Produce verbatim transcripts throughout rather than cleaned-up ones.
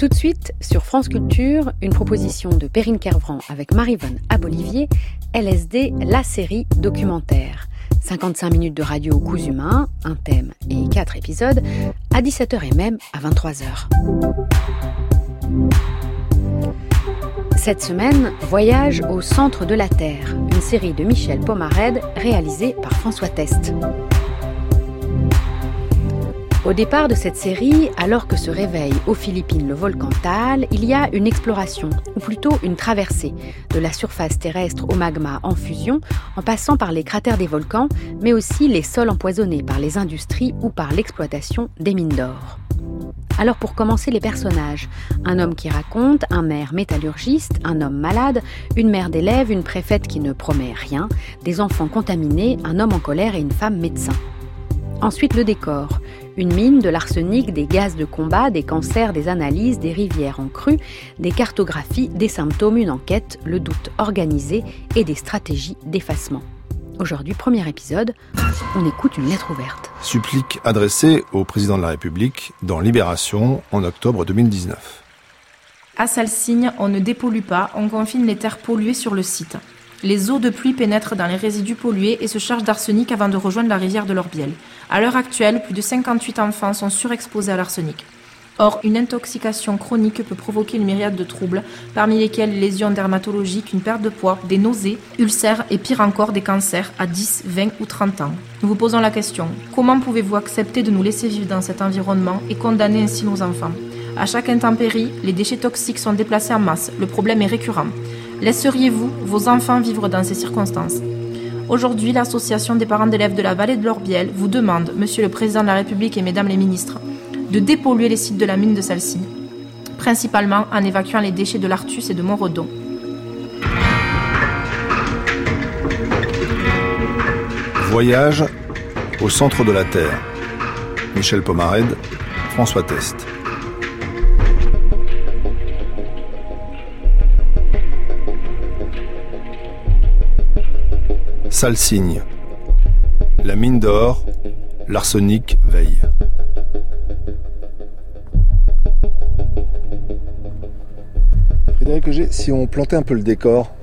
Tout de suite, sur France Culture, une proposition de Perrine Kervran avec Maryvonne Abolivier, L S D, la série documentaire. cinquante-cinq minutes de radio aux coups humains, un thème et quatre épisodes, à dix-sept heures et même à vingt-trois heures. Cette semaine, voyage au centre de la Terre, une série de Michel Pomarède réalisée par François Test. Au départ de cette série, alors que se réveille aux Philippines le volcan Taal, il y a une exploration, ou plutôt une traversée, de la surface terrestre au magma en fusion, en passant par les cratères des volcans, mais aussi les sols empoisonnés par les industries ou par l'exploitation des mines d'or. Alors pour commencer, les personnages. Un homme qui raconte, un maire métallurgiste, un homme malade, une mère d'élève, une préfète qui ne promet rien, des enfants contaminés, un homme en colère et une femme médecin. Ensuite, le décor. Une mine, de l'arsenic, des gaz de combat, des cancers, des analyses, des rivières en crue, des cartographies, des symptômes, une enquête, le doute organisé et des stratégies d'effacement. Aujourd'hui, premier épisode, on écoute une lettre ouverte. Supplique adressée au président de la République dans Libération en octobre deux mille dix-neuf. À Salsigne, on ne dépollue pas, on confine les terres polluées sur le site. Les eaux de pluie pénètrent dans les résidus pollués et se chargent d'arsenic avant de rejoindre la rivière de l'Orbiel. À l'heure actuelle, plus de cinquante-huit enfants sont surexposés à l'arsenic. Or, une intoxication chronique peut provoquer une myriade de troubles, parmi lesquels lésions dermatologiques, une perte de poids, des nausées, ulcères et pire encore des cancers à dix, vingt ou trente ans. Nous vous posons la question, comment pouvez-vous accepter de nous laisser vivre dans cet environnement et condamner ainsi nos enfants ? À chaque intempérie, les déchets toxiques sont déplacés en masse. Le problème est récurrent. Laisseriez-vous vos enfants vivre dans ces circonstances ? Aujourd'hui, l'association des parents d'élèves de la vallée de l'Orbiel vous demande, Monsieur le Président de la République et Mesdames les ministres, de dépolluer les sites de la mine de Salsigne, principalement en évacuant les déchets de l'Artus et de Montredon. Voyage au centre de la Terre. Michel Pomarède, François Test. Salsigne. La mine d'or, l'arsenic veille. Frédéric Auger, si on plantait un peu le décor.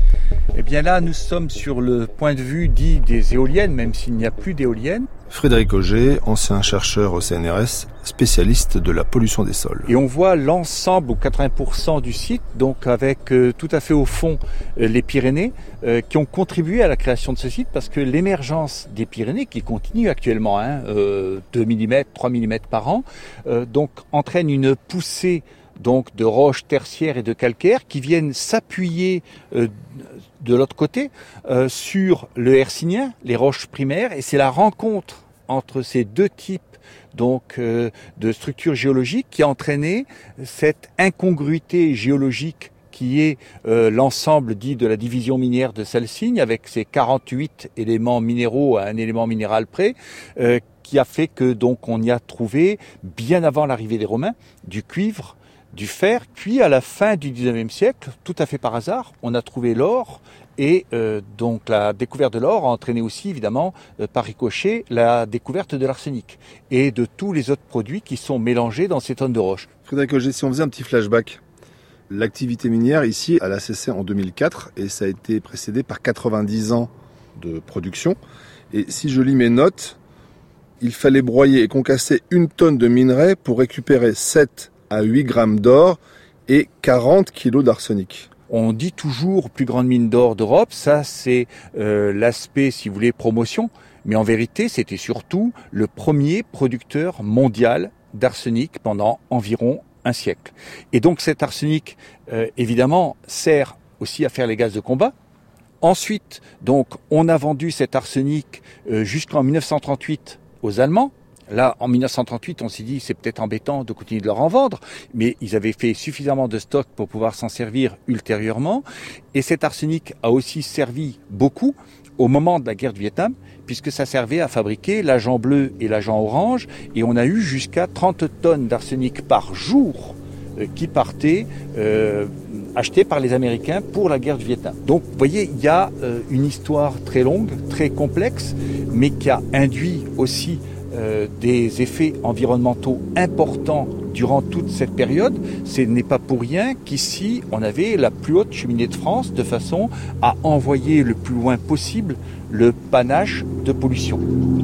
Eh bien là, nous sommes sur le point de vue dit des éoliennes, même s'il n'y a plus d'éoliennes. Frédéric Auger, ancien chercheur au C N R S, spécialiste de la pollution des sols. Et on voit l'ensemble, ou quatre-vingts pour cent du site, donc avec euh, tout à fait au fond euh, les Pyrénées, euh, qui ont contribué à la création de ce site, parce que l'émergence des Pyrénées, qui continue actuellement, hein, euh, deux millimètres, trois millimètres par an, euh, donc entraîne une poussée donc de roches tertiaires et de calcaires qui viennent s'appuyer euh, de l'autre côté euh, sur le hercynien, les roches primaires, et c'est la rencontre entre ces deux types donc euh, de structures géologiques qui a entraîné cette incongruité géologique qui est euh, l'ensemble dit de la division minière de Salsigne avec ses quarante-huit éléments minéraux à un élément minéral près, euh, qui a fait que donc on y a trouvé bien avant l'arrivée des Romains du cuivre, du fer, puis à la fin du dix-neuvième siècle, tout à fait par hasard, on a trouvé l'or et euh, donc la découverte de l'or a entraîné aussi évidemment euh, par ricochet la découverte de l'arsenic et de tous les autres produits qui sont mélangés dans ces tonnes de roches. Frédéric Auger, si on faisait un petit flashback, l'activité minière ici, elle a cessé en deux mille quatre et ça a été précédé par quatre-vingt-dix ans de production. Et si je lis mes notes, il fallait broyer et concasser une tonne de minerai pour récupérer sept à huit grammes d'or et quarante kilos d'arsenic. On dit toujours plus grande mine d'or d'Europe, ça c'est euh, l'aspect, si vous voulez, promotion, mais en vérité c'était surtout le premier producteur mondial d'arsenic pendant environ un siècle. Et donc cet arsenic, euh, évidemment, sert aussi à faire les gaz de combat. Ensuite, donc, on a vendu cet arsenic euh, jusqu'en dix-neuf cent trente-huit aux Allemands. Là, en dix-neuf cent trente-huit, on s'est dit c'est peut-être embêtant de continuer de leur en vendre, mais ils avaient fait suffisamment de stock pour pouvoir s'en servir ultérieurement. Et cet arsenic a aussi servi beaucoup au moment de la guerre du Vietnam, puisque ça servait à fabriquer l'agent bleu et l'agent orange, et on a eu jusqu'à trente tonnes d'arsenic par jour euh, qui partaient euh, achetés par les Américains pour la guerre du Vietnam. Donc, vous voyez, il y a euh, une histoire très longue, très complexe, mais qui a induit aussi euh, des effets environnementaux importants durant toute cette période. Ce n'est pas pour rien qu'ici, on avait la plus haute cheminée de France de façon à envoyer le plus loin possible le panache de pollution.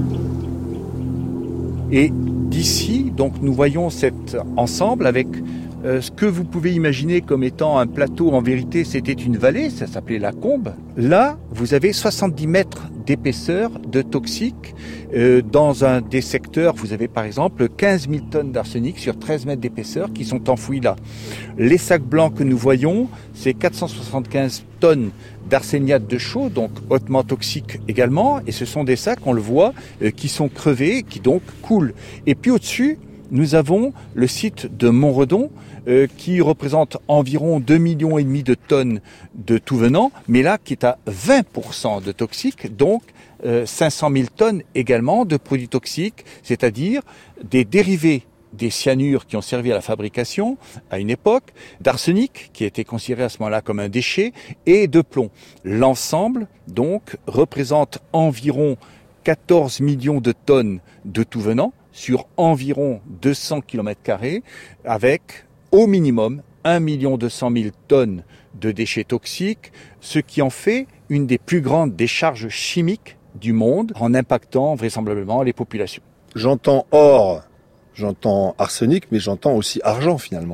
Et d'ici, donc, nous voyons cet ensemble avec euh, ce que vous pouvez imaginer comme étant un plateau. En vérité, c'était une vallée, ça s'appelait la Combe. Là, vous avez soixante-dix mètres d'épaisseur de toxiques. Euh, dans un des secteurs, vous avez par exemple quinze mille tonnes d'arsenic sur treize mètres d'épaisseur qui sont enfouis là. Les sacs blancs que nous voyons, c'est quatre cent soixante-quinze tonnes d'arséniate de chaux, donc hautement toxique également, et ce sont des sacs, on le voit, euh, qui sont crevés, qui donc coulent. Et puis au-dessus, nous avons le site de Montredon, euh, qui représente environ deux virgule cinq millions de tonnes de tout venant, mais là qui est à vingt pour cent de toxiques, donc euh, cinq cent mille tonnes également de produits toxiques, c'est-à-dire des dérivés des cyanures qui ont servi à la fabrication à une époque, d'arsenic qui était considéré à ce moment-là comme un déchet, et de plomb. L'ensemble, donc, représente environ quatorze millions de tonnes de tout venant sur environ deux cents kilomètres carrés, avec au minimum un million deux cent mille tonnes de déchets toxiques, ce qui en fait une des plus grandes décharges chimiques du monde, en impactant vraisemblablement les populations. J'entends or, j'entends arsenic, mais j'entends aussi argent finalement.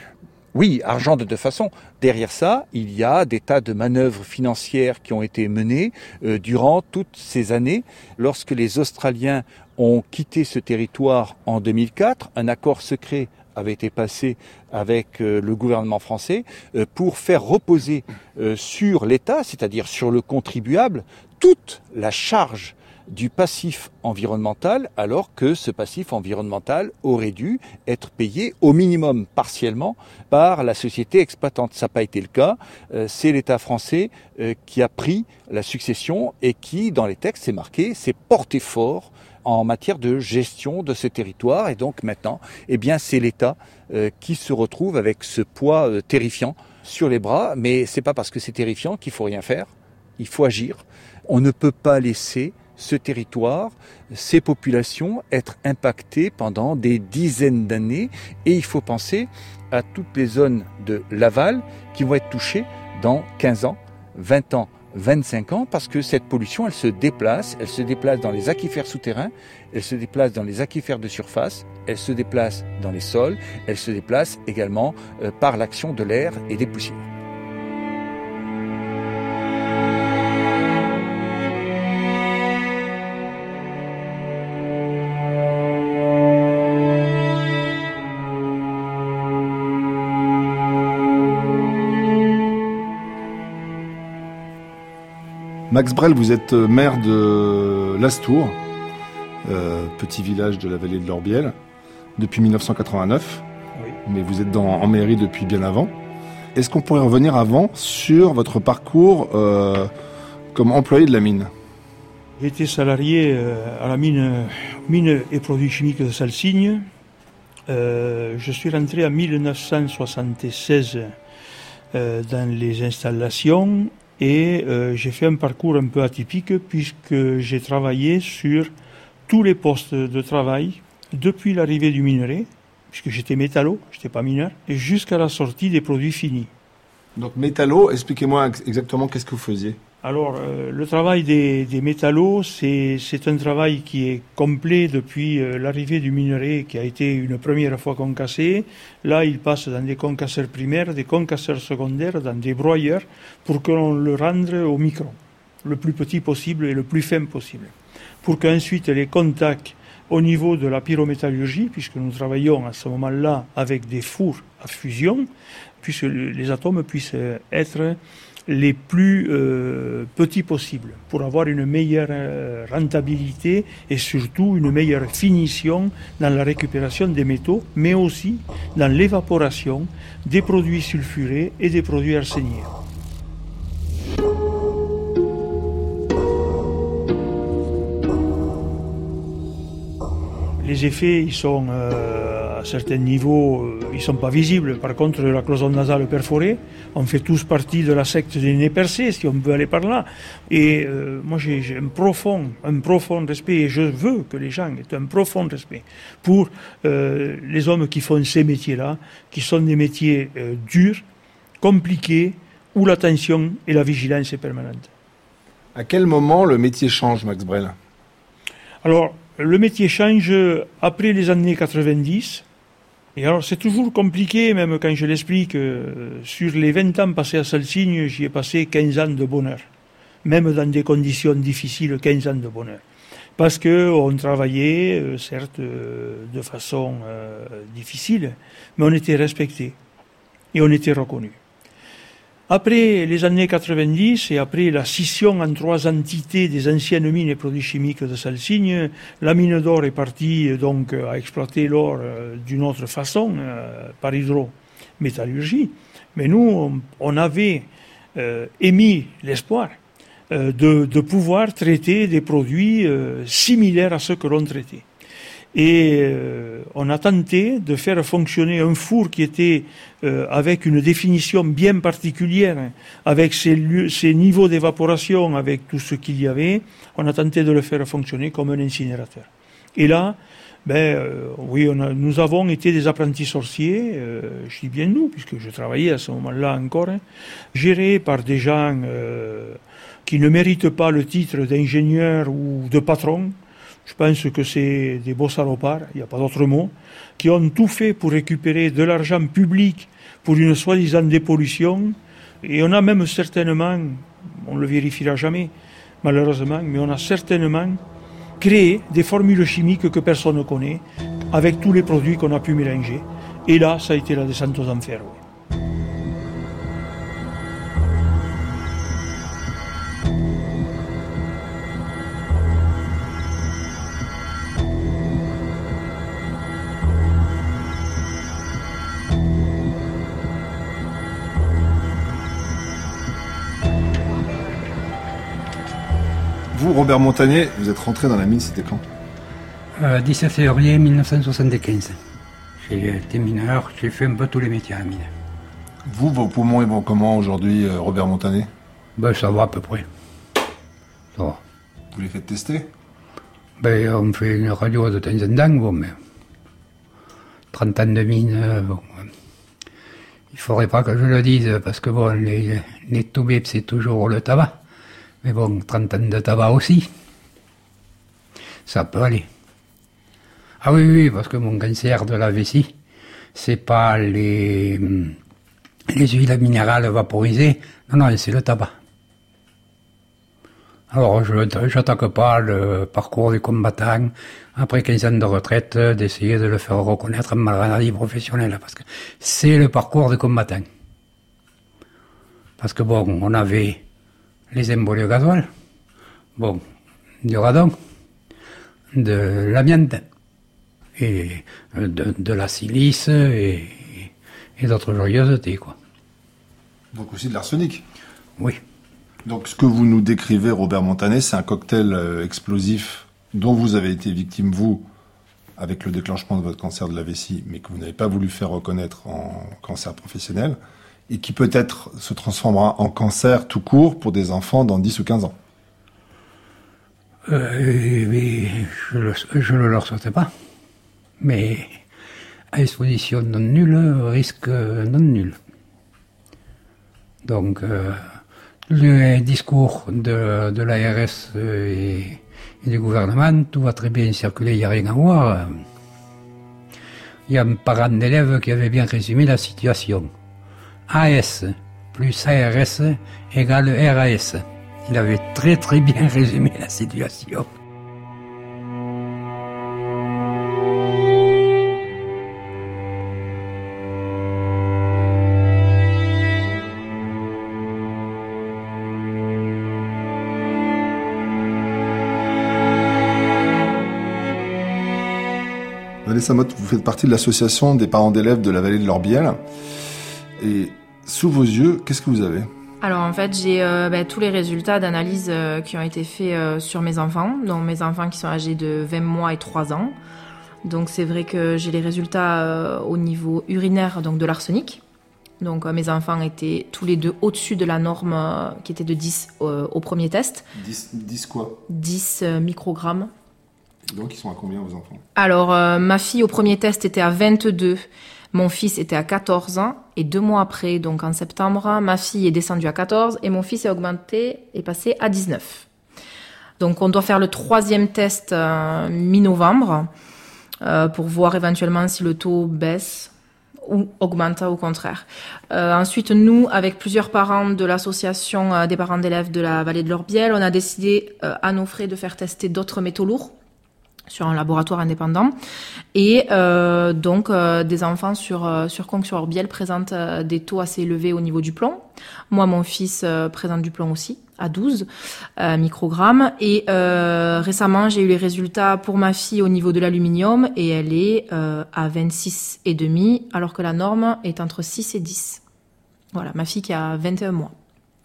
Oui, argent de deux façons. Derrière ça, il y a des tas de manœuvres financières qui ont été menées euh, durant toutes ces années. Lorsque les Australiens ont quitté ce territoire en deux mille quatre, un accord secret avait été passé avec euh, le gouvernement français euh, pour faire reposer euh, sur l'État, c'est-à-dire sur le contribuable, toute la charge du passif environnemental, alors que ce passif environnemental aurait dû être payé au minimum partiellement par la société exploitante. Ça n'a pas été le cas. Euh, c'est l'État français euh, qui a pris la succession et qui, dans les textes, c'est marqué, s'est porté fort en matière de gestion de ce territoire. Et donc maintenant, eh bien, c'est l'État euh, qui se retrouve avec ce poids euh, terrifiant sur les bras. Mais c'est pas parce que c'est terrifiant qu'il faut rien faire. Il faut agir. On ne peut pas laisser ce territoire, ces populations être impactées pendant des dizaines d'années, et il faut penser à toutes les zones de l'aval qui vont être touchées dans quinze ans, vingt ans, vingt-cinq ans, parce que cette pollution, elle se déplace, elle se déplace dans les aquifères souterrains, elle se déplace dans les aquifères de surface, elle se déplace dans les sols, elle se déplace également euh, par l'action de l'air et des poussières. Max Brel, vous êtes maire de Lastours, euh, petit village de la vallée de l'Orbiel, depuis mille neuf cent quatre-vingt-neuf, oui. Mais vous êtes dans, en mairie depuis bien avant. Est-ce qu'on pourrait revenir avant sur votre parcours euh, comme employé de la mine ? J'ai été salarié euh, à la mine, mine et produits chimiques de Salsigne. Euh, je suis rentré en mille neuf cent soixante-seize euh, dans les installations. Et euh, j'ai fait un parcours un peu atypique puisque j'ai travaillé sur tous les postes de travail depuis l'arrivée du minerai, puisque j'étais métallo, je n'étais pas mineur, et jusqu'à la sortie des produits finis. Donc métallo, expliquez-moi exactement qu'est-ce que vous faisiez. Alors, euh, le travail des, des métallos, c'est, c'est un travail qui est complet depuis euh, l'arrivée du minerai, qui a été une première fois concassé. Là, il passe dans des concasseurs primaires, des concasseurs secondaires, dans des broyeurs, pour que l'on le rende au micron, le plus petit possible et le plus fin possible. Pour qu'ensuite les contacts au niveau de la pyrométallurgie, puisque nous travaillons à ce moment-là avec des fours à fusion, puisque les atomes puissent être les plus euh, petits possibles pour avoir une meilleure euh, rentabilité et surtout une meilleure finition dans la récupération des métaux, mais aussi dans l'évaporation des produits sulfurés et des produits arséniés. Les effets ils sont euh, à certains niveaux, ils ne sont pas visibles. Par contre, la cloison nasale perforée, on fait tous partie de la secte des nez percés, si on peut aller par là. Et euh, moi, j'ai, j'ai un profond, un profond respect, et je veux que les gens aient un profond respect pour euh, les hommes qui font ces métiers-là, qui sont des métiers euh, durs, compliqués, où l'attention et la vigilance est permanente. À quel moment le métier change, Max Brel ? Alors, le métier change après les années quatre-vingt-dix. Et alors, c'est toujours compliqué, même quand je l'explique. Euh, sur les vingt ans passés à Salsigne, j'y ai passé quinze ans de bonheur. Même dans des conditions difficiles, quinze ans de bonheur. Parce qu'on travaillait, euh, certes, euh, de façon euh, difficile, mais on était respecté et on était reconnu. Après les années quatre-vingt-dix et après la scission en trois entités des anciennes mines et produits chimiques de Salsigne, la mine d'or est partie donc à exploiter l'or d'une autre façon, euh, par hydrométallurgie. Mais nous, on, on avait euh, émis l'espoir euh, de, de pouvoir traiter des produits euh, similaires à ceux que l'on traitait. Et euh, on a tenté de faire fonctionner un four qui était euh, avec une définition bien particulière, hein, avec ses, lieux, ses niveaux d'évaporation, avec tout ce qu'il y avait. On a tenté de le faire fonctionner comme un incinérateur. Et là, ben euh, oui, on a, nous avons été des apprentis sorciers, euh, je dis bien nous, puisque je travaillais à ce moment-là encore, hein, gérés par des gens euh, qui ne méritent pas le titre d'ingénieur ou de patron. Je pense que c'est des beaux salopards, il n'y a pas d'autre mot, qui ont tout fait pour récupérer de l'argent public pour une soi-disant dépollution. Et on a même certainement, on ne le vérifiera jamais, malheureusement, mais on a certainement créé des formules chimiques que personne ne connaît, avec tous les produits qu'on a pu mélanger. Et là, ça a été la descente aux enfers. Oui. Vous, Robert Montané, vous êtes rentré dans la mine, c'était quand ? euh, dix-sept février mille neuf cent soixante-quinze. J'ai été mineur, j'ai fait un peu tous les métiers à la mine. Vous, vos poumons, ils vont comment aujourd'hui, Robert Montané ? Ben, ça va à peu près. Ça va. Vous les faites tester ? Ben, on fait une radio de temps en temps, bon, mais trente ans de mine, bon. Il faudrait pas que je le dise, parce que bon, les, les toubibs, c'est toujours le tabac. Mais bon, trente ans de tabac aussi, ça peut aller. Ah oui, oui, parce que mon cancer de la vessie, c'est pas les, les huiles minérales vaporisées, non, non, c'est le tabac. Alors, je n'attaque pas le parcours du combattant, après quinze ans de retraite, d'essayer de le faire reconnaître en maladie professionnelle, parce que c'est le parcours du combattant. Parce que bon, on avait les embolies au gasoil, bon, du radon, de l'amiante, et de, de la silice et, et d'autres joyeusetés, quoi. Donc aussi de l'arsenic. Oui. Donc ce que vous nous décrivez, Robert Montané, c'est un cocktail euh, explosif dont vous avez été victime, vous, avec le déclenchement de votre cancer de la vessie, mais que vous n'avez pas voulu faire reconnaître en cancer professionnel, et qui peut-être se transformera en cancer tout court pour des enfants dans dix ou quinze ans. Euh, mais je ne le leur souhaite pas. Mais à exposition non nulle, risque non nul. Donc, euh, le discours de, de l'A R S et, et du gouvernement, tout va très bien circuler, il n'y a rien à voir. Il y a un parent d'élève qui avait bien résumé la situation. A S plus A R S égale R A S. Il avait très très bien résumé la situation. Vanessa Motte, vous faites partie de l'association des parents d'élèves de la vallée de l'Orbiel. Et sous vos yeux, qu'est-ce que vous avez ? Alors en fait, j'ai euh, bah, tous les résultats d'analyse euh, qui ont été faits euh, sur mes enfants, donc mes enfants qui sont âgés de vingt mois et trois ans. Donc c'est vrai que j'ai les résultats euh, au niveau urinaire, donc de l'arsenic. Donc euh, mes enfants étaient tous les deux au-dessus de la norme euh, qui était de dix euh, au premier test. dix, dix quoi ? dix euh, microgrammes. Donc ils sont à combien vos enfants ? Alors euh, ma fille au premier test était à vingt-deux, mon fils était à quatorze ans. Et deux mois après, donc en septembre, ma fille est descendue à quatorze et mon fils est augmenté, est passé à dix-neuf. Donc on doit faire le troisième test euh, mi-novembre euh, pour voir éventuellement si le taux baisse ou augmente au contraire. Euh, ensuite, nous, avec plusieurs parents de l'association euh, des parents d'élèves de la vallée de l'Orbiel, on a décidé euh, à nos frais de faire tester d'autres métaux lourds sur un laboratoire indépendant. Et euh, donc, euh, des enfants sur, euh, sur Conques-sur-Orbiel présentent euh, des taux assez élevés au niveau du plomb. Moi, mon fils euh, présente du plomb aussi, à douze euh, microgrammes. Et euh, récemment, j'ai eu les résultats pour ma fille au niveau de l'aluminium et elle est euh, à vingt-six virgule cinq, alors que la norme est entre six et dix. Voilà, ma fille qui a vingt et un mois.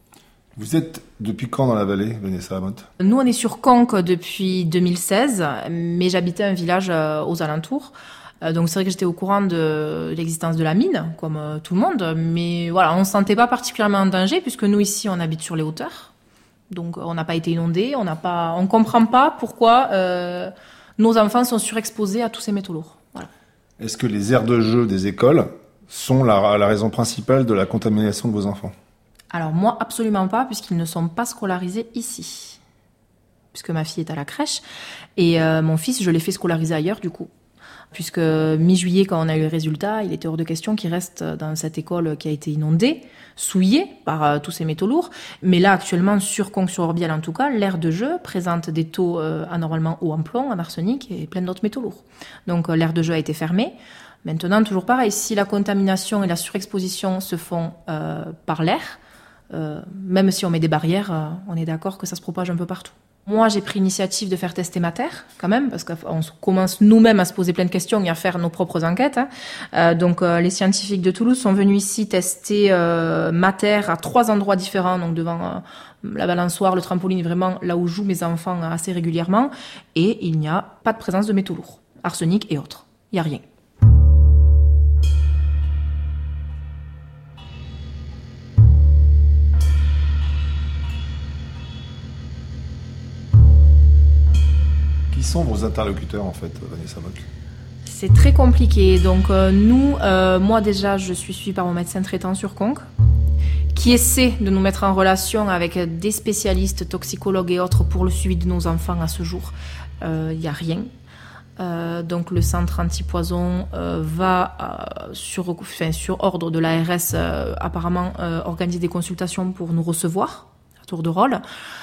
Vous êtes depuis quand dans la vallée, Vanessa Lamotte ? Nous, on est sur Conques depuis deux mille seize, mais j'habitais un village euh, aux alentours. Euh, donc c'est vrai que j'étais au courant de l'existence de la mine, comme euh, tout le monde. Mais voilà, on ne se sentait pas particulièrement en danger, puisque nous, ici, on habite sur les hauteurs. Donc on n'a pas été inondés, on n'a pas, on comprend pas pourquoi euh, nos enfants sont surexposés à tous ces métaux lourds. Voilà. Est-ce que les aires de jeu des écoles sont la, la raison principale de la contamination de vos enfants ? Alors moi, absolument pas, puisqu'ils ne sont pas scolarisés ici. Puisque ma fille est à la crèche. Et euh, mon fils, je l'ai fait scolariser ailleurs, du coup. Puisque mi-juillet, quand on a eu les résultats, il était hors de question qu'il reste dans cette école qui a été inondée, souillée par euh, tous ces métaux lourds. Mais là, actuellement, sur Conques-sur-Orbiel, en tout cas, l'aire de jeu présente des taux euh, anormalement hauts en plomb, en arsenic et plein d'autres métaux lourds. Donc euh, l'aire de jeu a été fermée. Maintenant, toujours pareil, si la contamination et la surexposition se font euh, par l'air, Euh, même si on met des barrières, euh, on est d'accord que ça se propage un peu partout. Moi, j'ai pris l'initiative de faire tester ma terre, quand même, parce qu'on commence nous-mêmes à se poser plein de questions et à faire nos propres enquêtes. Hein. Euh, donc, euh, les scientifiques de Toulouse sont venus ici tester euh, ma terre à trois endroits différents, donc devant euh, la balançoire, le trampoline, vraiment là où jouent mes enfants assez régulièrement. Et il n'y a pas de présence de métaux lourds, arsenic et autres. Il n'y a rien. Qui sont vos interlocuteurs, en fait, Vanessa Lamotte ? C'est très compliqué. Donc, euh, nous, euh, moi déjà, je suis suivie par mon médecin traitant sur Conques, qui essaie de nous mettre en relation avec des spécialistes, toxicologues et autres pour le suivi de nos enfants à ce jour. Il euh, n'y a rien. Euh, donc, le centre antipoison euh, va, euh, sur, enfin, sur ordre de l'A R S, euh, apparemment euh, organiser des consultations pour nous recevoir. Tour de rôle.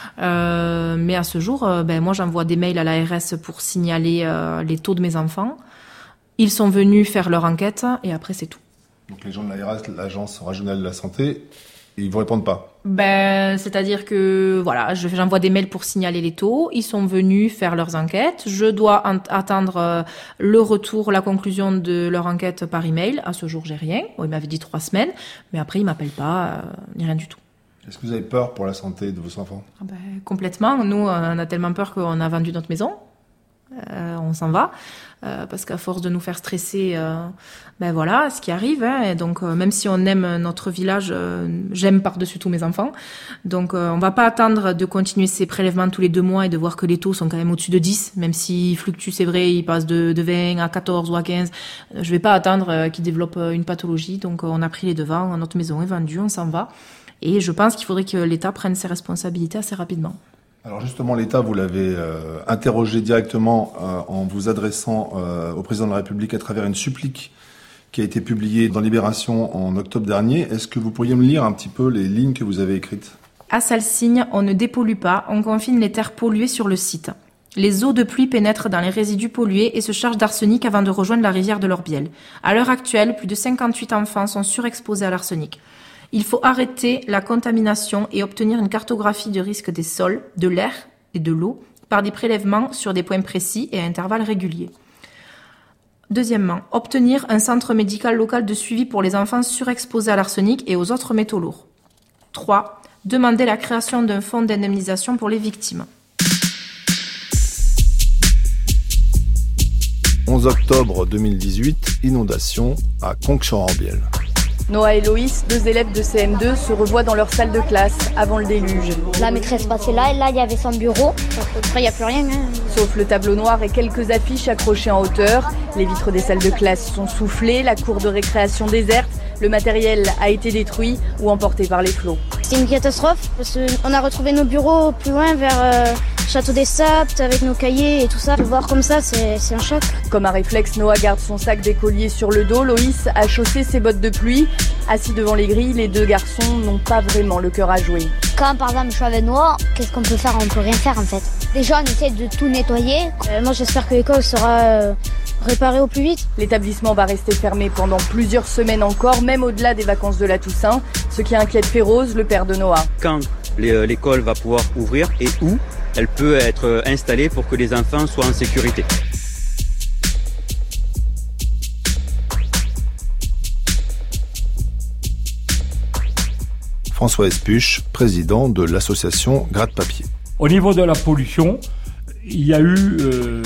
Euh, mais à ce jour, euh, ben, moi j'envoie des mails à l'A R S pour signaler euh, les taux de mes enfants. Ils sont venus faire leur enquête et après c'est tout. Donc les gens de l'A R S, l'Agence régionale de la santé, ils vous répondent pas ? Ben, c'est-à-dire que voilà, je, j'envoie des mails pour signaler les taux. Ils sont venus faire leurs enquêtes. Je dois en, attendre euh, le retour, la conclusion de leur enquête par email. À ce jour, j'ai rien. Bon, ils m'avaient dit trois semaines, mais après ils m'appellent pas, euh, ni rien du tout. Est-ce que vous avez peur pour la santé de vos enfants ? Ah ben, complètement. Nous, on a tellement peur qu'on a vendu notre maison. Euh, on s'en va. Euh, parce qu'à force de nous faire stresser, euh, ben voilà, ce qui arrive. Hein. Et donc, euh, même si on aime notre village, euh, j'aime par-dessus tous mes enfants. Donc, euh, on va pas attendre de continuer ces prélèvements tous les deux mois et de voir que les taux sont quand même au-dessus de dix. Même s'ils fluctuent, c'est vrai, ils passent de, de vingt à quatorze ou à quinze. Euh, je vais pas attendre euh, qu'ils développent une pathologie. Donc, euh, on a pris les devants. Notre maison est vendue, on s'en va. Et je pense qu'il faudrait que l'État prenne ses responsabilités assez rapidement. Alors justement, l'État, vous l'avez euh, interrogé directement euh, en vous adressant euh, au président de la République à travers une supplique qui a été publiée dans Libération en octobre dernier. Est-ce que vous pourriez me lire un petit peu les lignes que vous avez écrites ? À Salsigne, on ne dépollue pas, on confine les terres polluées sur le site. Les eaux de pluie pénètrent dans les résidus pollués et se chargent d'arsenic avant de rejoindre la rivière de l'Orbiel. À l'heure actuelle, plus de cinquante-huit enfants sont surexposés à l'arsenic. Il faut arrêter la contamination et obtenir une cartographie du risque des sols, de l'air et de l'eau par des prélèvements sur des points précis et à intervalles réguliers. Deuxièmement, obtenir un centre médical local de suivi pour les enfants surexposés à l'arsenic et aux autres métaux lourds. Trois, demander la création d'un fonds d'indemnisation pour les victimes. onze octobre deux mille dix-huit, inondation à Conques-sur-Ambiel. Noah et Loïs, deux élèves de C M deux, se revoient dans leur salle de classe avant le déluge. La maîtresse passait là, et là il y avait son bureau. Après il n'y a plus rien. Hein. Sauf le tableau noir et quelques affiches accrochées en hauteur. Les vitres des salles de classe sont soufflées, la cour de récréation déserte. Le matériel a été détruit ou emporté par les flots. C'est une catastrophe parce qu'on a retrouvé nos bureaux plus loin vers euh, Château des Saptes avec nos cahiers et tout ça. De voir comme ça, c'est, c'est un choc. Comme un réflexe, Noah garde son sac d'écolier sur le dos. Loïs a chaussé ses bottes de pluie. Assis devant les grilles, les deux garçons n'ont pas vraiment le cœur à jouer. Quand par exemple je suis avec Noah, qu'est-ce qu'on peut faire? On peut rien faire en fait. Déjà on essaie de tout nettoyer. Euh, moi j'espère que l'école sera euh, réparée au plus vite. L'établissement va rester fermé pendant plusieurs semaines encore, même au-delà des vacances de la Toussaint. Ce qui inquiète Féroze, le père de Noah. Quand l'école va pouvoir ouvrir et où elle peut être installée pour que les enfants soient en sécurité. François Espuche, président de l'association Gratte-Papier. Au niveau de la pollution, il y a eu euh,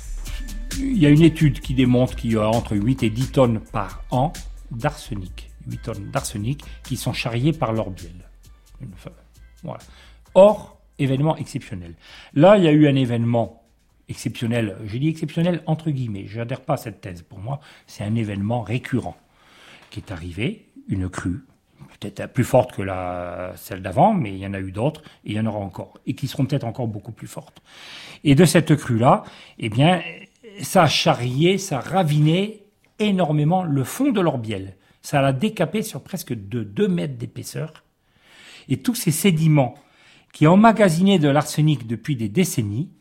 il y a une étude qui démontre qu'il y a entre huit et dix tonnes par an d'arsenic. huit tonnes d'arsenic qui sont charriées par l'orbiel. Voilà. Or, événement exceptionnel. Là, il y a eu un événement exceptionnel. Je dis exceptionnel entre guillemets. Je n'adhère pas à cette thèse. Pour moi, c'est un événement récurrent qui est arrivé, une crue, peut-être plus forte que la, celle d'avant, mais il y en a eu d'autres, et il y en aura encore, et qui seront peut-être encore beaucoup plus fortes. Et de cette crue-là, eh bien, ça a charrié, ça a raviné énormément le fond de l'orbiel. Ça l'a décapé sur presque de deux mètres d'épaisseur. Et tous ces sédiments qui emmagasinaient de l'arsenic depuis des décennies,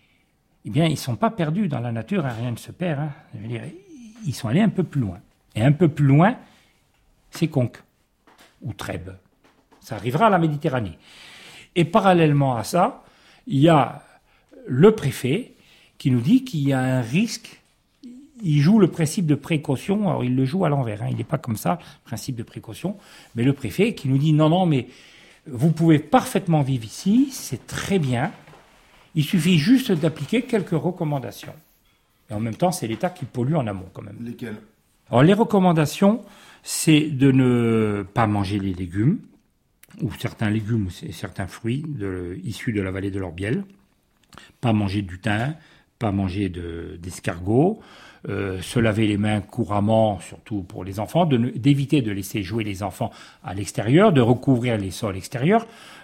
eh bien, ils ne sont pas perdus dans la nature, hein, rien ne se perd. Hein. Je veux dire, ils sont allés un peu plus loin. Et un peu plus loin, c'est Conques ou Trèbes. Ça arrivera à la Méditerranée. Et parallèlement à ça, il y a le préfet qui nous dit qu'il y a un risque. Il joue le principe de précaution. Alors, il le joue à l'envers. Hein. Il n'est pas comme ça, le principe de précaution. Mais le préfet qui nous dit non, non, mais vous pouvez parfaitement vivre ici, c'est très bien. Il suffit juste d'appliquer quelques recommandations. Et en même temps, c'est l'État qui pollue en amont, quand même. Lesquelles ? Alors, les recommandations, c'est de ne pas manger les légumes, ou certains légumes ou certains fruits de, issus de la vallée de l'Orbiel, pas manger du thym, pas manger de, d'escargot, euh, se laver les mains couramment, surtout pour les enfants, de ne, d'éviter de laisser jouer les enfants à l'extérieur, de recouvrir les sols extérieurs.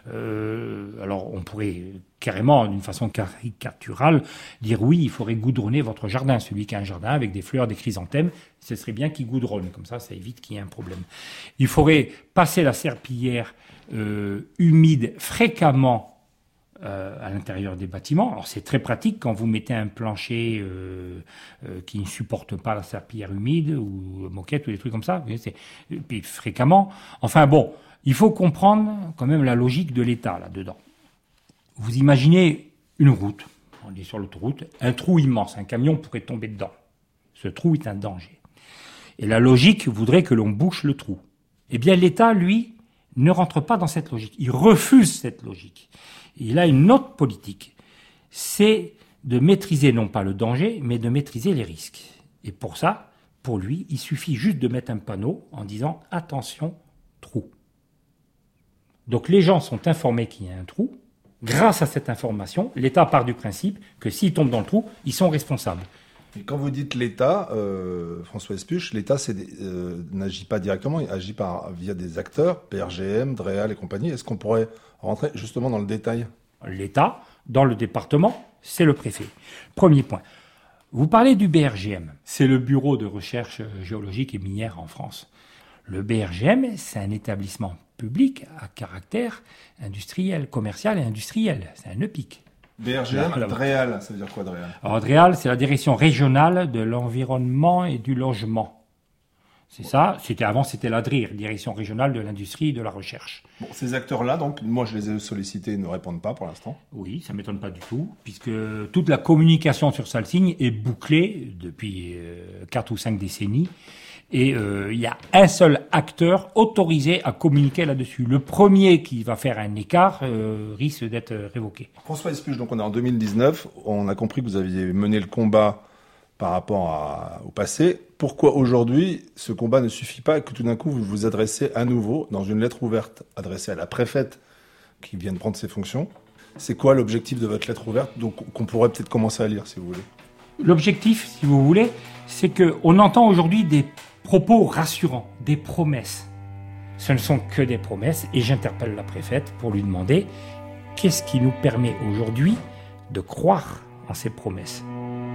Euh, alors on pourrait carrément, d'une façon caricaturale, dire oui, il faudrait goudronner votre jardin. Celui qui a un jardin avec des fleurs, des chrysanthèmes, ce serait bien qu'il goudronne, comme ça, ça évite qu'il y ait un problème. Il faudrait passer la serpillière euh, humide fréquemment euh, à l'intérieur des bâtiments. Alors c'est très pratique quand vous mettez un plancher euh, euh, qui ne supporte pas la serpillière humide ou moquette ou des trucs comme ça. C'est, et puis fréquemment. Enfin bon, il faut comprendre quand même la logique de l'État là-dedans. Vous imaginez une route, on est sur l'autoroute, un trou immense, un camion pourrait tomber dedans. Ce trou est un danger. Et la logique voudrait que l'on bouche le trou. Eh bien l'État, lui, ne rentre pas dans cette logique. Il refuse cette logique. Il a une autre politique. C'est de maîtriser non pas le danger, mais de maîtriser les risques. Et pour ça, pour lui, il suffit juste de mettre un panneau en disant « Attention, trou ». Donc les gens sont informés qu'il y a un trou. Grâce à cette information, l'État part du principe que s'ils tombent dans le trou, ils sont responsables. Et quand vous dites l'État, euh, François Espuche, l'État c'est des, euh, n'agit pas directement, il agit par, via des acteurs, P R G M, Dreal et compagnie. Est-ce qu'on pourrait rentrer justement dans le détail ? L'État, dans le département, c'est le préfet. Premier point. Vous parlez du B R G M. C'est le Bureau de recherche géologique et minière en France. Le B R G M, c'est un établissement public à caractère industriel, commercial et industriel. C'est un E P I C. B R G M, Dreal, ça veut dire quoi Dreal ? Alors Dreal, c'est la direction régionale de l'environnement et du logement. C'est ça. C'était avant, c'était la D R I R, direction régionale de l'industrie et de la recherche. Bon, ces acteurs-là, donc, moi je les ai sollicités, ils ne répondent pas pour l'instant. Oui, ça m'étonne pas du tout, puisque toute la communication sur Salsigne est bouclée depuis euh, quatre ou cinq décennies. Et il euh, y a un seul acteur autorisé à communiquer là-dessus. Le premier qui va faire un écart euh, risque d'être révoqué. François Espuche, donc on est en deux mille dix-neuf. On a compris que vous aviez mené le combat par rapport à, au passé. Pourquoi aujourd'hui ce combat ne suffit pas et que tout d'un coup vous vous adressez à nouveau dans une lettre ouverte adressée à la préfète qui vient de prendre ses fonctions? C'est quoi l'objectif de votre lettre ouverte, donc qu'on pourrait peut-être commencer à lire si vous voulez? L'objectif, si vous voulez, c'est qu'on entend aujourd'hui des propos rassurants, des promesses. Ce ne sont que des promesses et j'interpelle la préfète pour lui demander qu'est-ce qui nous permet aujourd'hui de croire en ces promesses.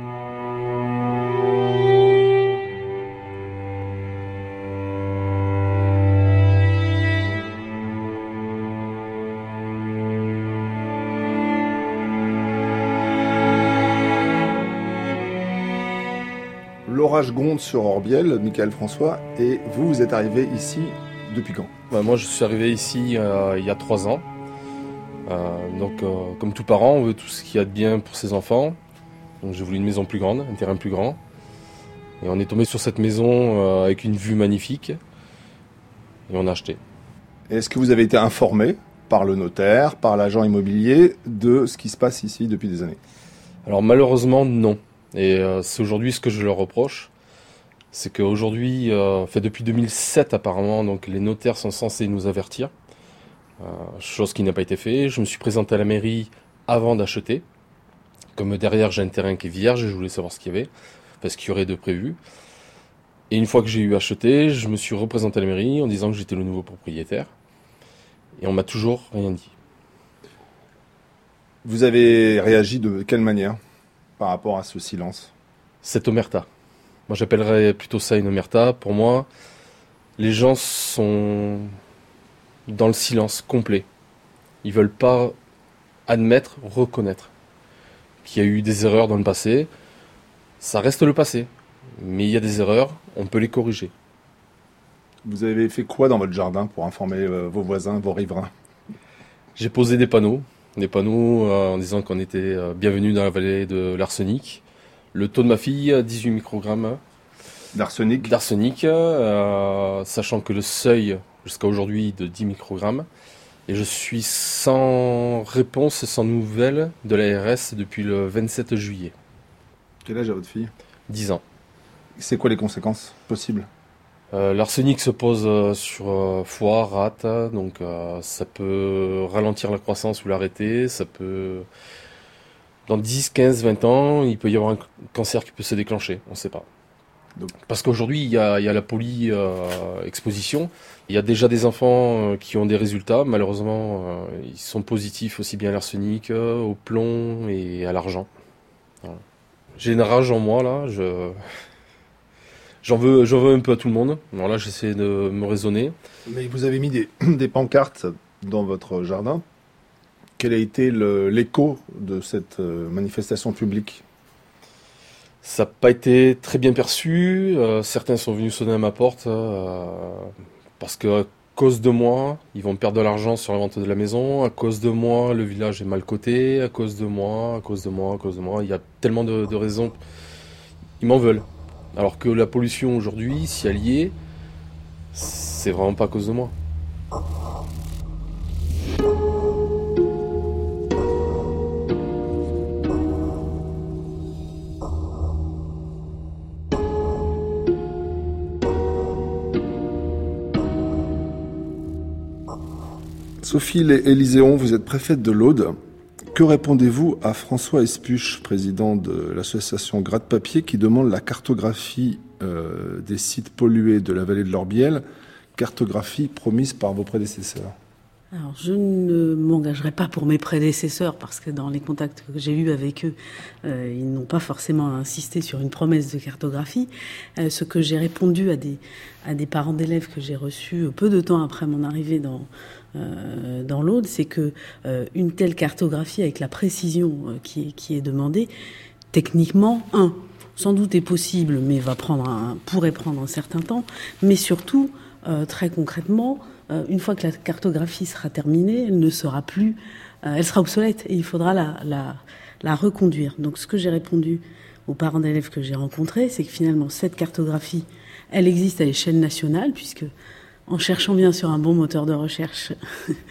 L'orage gronde sur Orbiel, Michael François, et vous, vous êtes arrivé ici depuis quand? Bah, moi, je suis arrivé ici euh, il y a trois ans. Euh, donc, euh, comme tout parent, on veut tout ce qu'il y a de bien pour ses enfants. Donc, j'ai voulu une maison plus grande, un terrain plus grand. Et on est tombé sur cette maison euh, avec une vue magnifique. Et on a acheté. Et est-ce que vous avez été informé par le notaire, par l'agent immobilier, de ce qui se passe ici depuis des années? Alors, malheureusement, non. Et euh, c'est aujourd'hui ce que je leur reproche. C'est qu'aujourd'hui, euh, fait depuis deux mille sept apparemment, donc les notaires sont censés nous avertir. Euh, chose qui n'a pas été faite. Je me suis présenté à la mairie avant d'acheter. Comme derrière j'ai un terrain qui est vierge, je voulais savoir ce qu'il y avait, parce qu'il y aurait de prévu. Et une fois que j'ai eu acheté, je me suis représenté à la mairie en disant que j'étais le nouveau propriétaire. Et on m'a toujours rien dit. Vous avez réagi de quelle manière par rapport à ce silence? Cette omerta. Moi j'appellerais plutôt ça une omerta. Pour moi, les gens sont dans le silence complet. Ils veulent pas admettre, reconnaître qu'il y a eu des erreurs dans le passé. Ça reste le passé. Mais il y a des erreurs, on peut les corriger. Vous avez fait quoi dans votre jardin pour informer euh, vos voisins, vos riverains? J'ai posé des panneaux. Des panneaux euh, en disant qu'on était euh, bienvenus dans la vallée de l'arsenic. Le taux de ma fille, dix-huit microgrammes d'arsenic, d'arsenic euh, sachant que le seuil jusqu'à aujourd'hui de dix microgrammes. Et je suis sans réponse, sans nouvelles de l'A R S depuis le vingt-sept juillet. Quel âge a votre fille? dix ans. C'est quoi les conséquences possibles? Euh, l'arsenic se pose euh, sur euh, foie, rate, donc euh, ça peut ralentir la croissance ou l'arrêter, ça peut... Dans dix, quinze, vingt ans, il peut y avoir un cancer qui peut se déclencher, on ne sait pas. Donc... Parce qu'aujourd'hui, il y a, il y a la poly-exposition, euh, il y a déjà des enfants euh, qui ont des résultats, malheureusement, euh, ils sont positifs aussi bien à l'arsenic, euh, au plomb et à l'argent. Voilà. J'ai une rage en moi, là, je... J'en veux, j'en veux un peu à tout le monde. Alors là, j'essaie de me raisonner. Mais vous avez mis des, des pancartes dans votre jardin. Quel a été le, l'écho de cette manifestation publique? Ça n'a pas été très bien perçu. Euh, certains sont venus sonner à ma porte euh, parce qu'à cause de moi, ils vont perdre de l'argent sur la vente de la maison. À cause de moi, le village est mal coté. À cause de moi, à cause de moi, à cause de moi. Il y a tellement de, de raisons. Ils m'en veulent. Alors que la pollution aujourd'hui, si elle y est, c'est vraiment pas à cause de moi. Sophie Élyséon, vous êtes préfète de l'Aude. Que répondez-vous à François Espuche, président de l'association Gratte-Papier, qui demande la cartographie euh, des sites pollués de la vallée de l'Orbiel, cartographie promise par vos prédécesseurs? Alors, je ne m'engagerai pas pour mes prédécesseurs parce que dans les contacts que j'ai eus avec eux, euh, ils n'ont pas forcément insisté sur une promesse de cartographie. Euh, ce que j'ai répondu à des, à des parents d'élèves que j'ai reçus peu de temps après mon arrivée dans, euh, dans l'Aude, c'est que euh, une telle cartographie avec la précision euh, qui, est, qui est demandée, techniquement, un, sans doute est possible, mais va prendre un, pourrait prendre un certain temps, mais surtout, euh, très concrètement, Euh, une fois que la cartographie sera terminée, elle ne sera plus, euh, elle sera obsolète et il faudra la, la, la reconduire. Donc ce que j'ai répondu aux parents d'élèves que j'ai rencontrés, c'est que finalement cette cartographie, elle existe à l'échelle nationale, puisque en cherchant bien sur un bon moteur de recherche,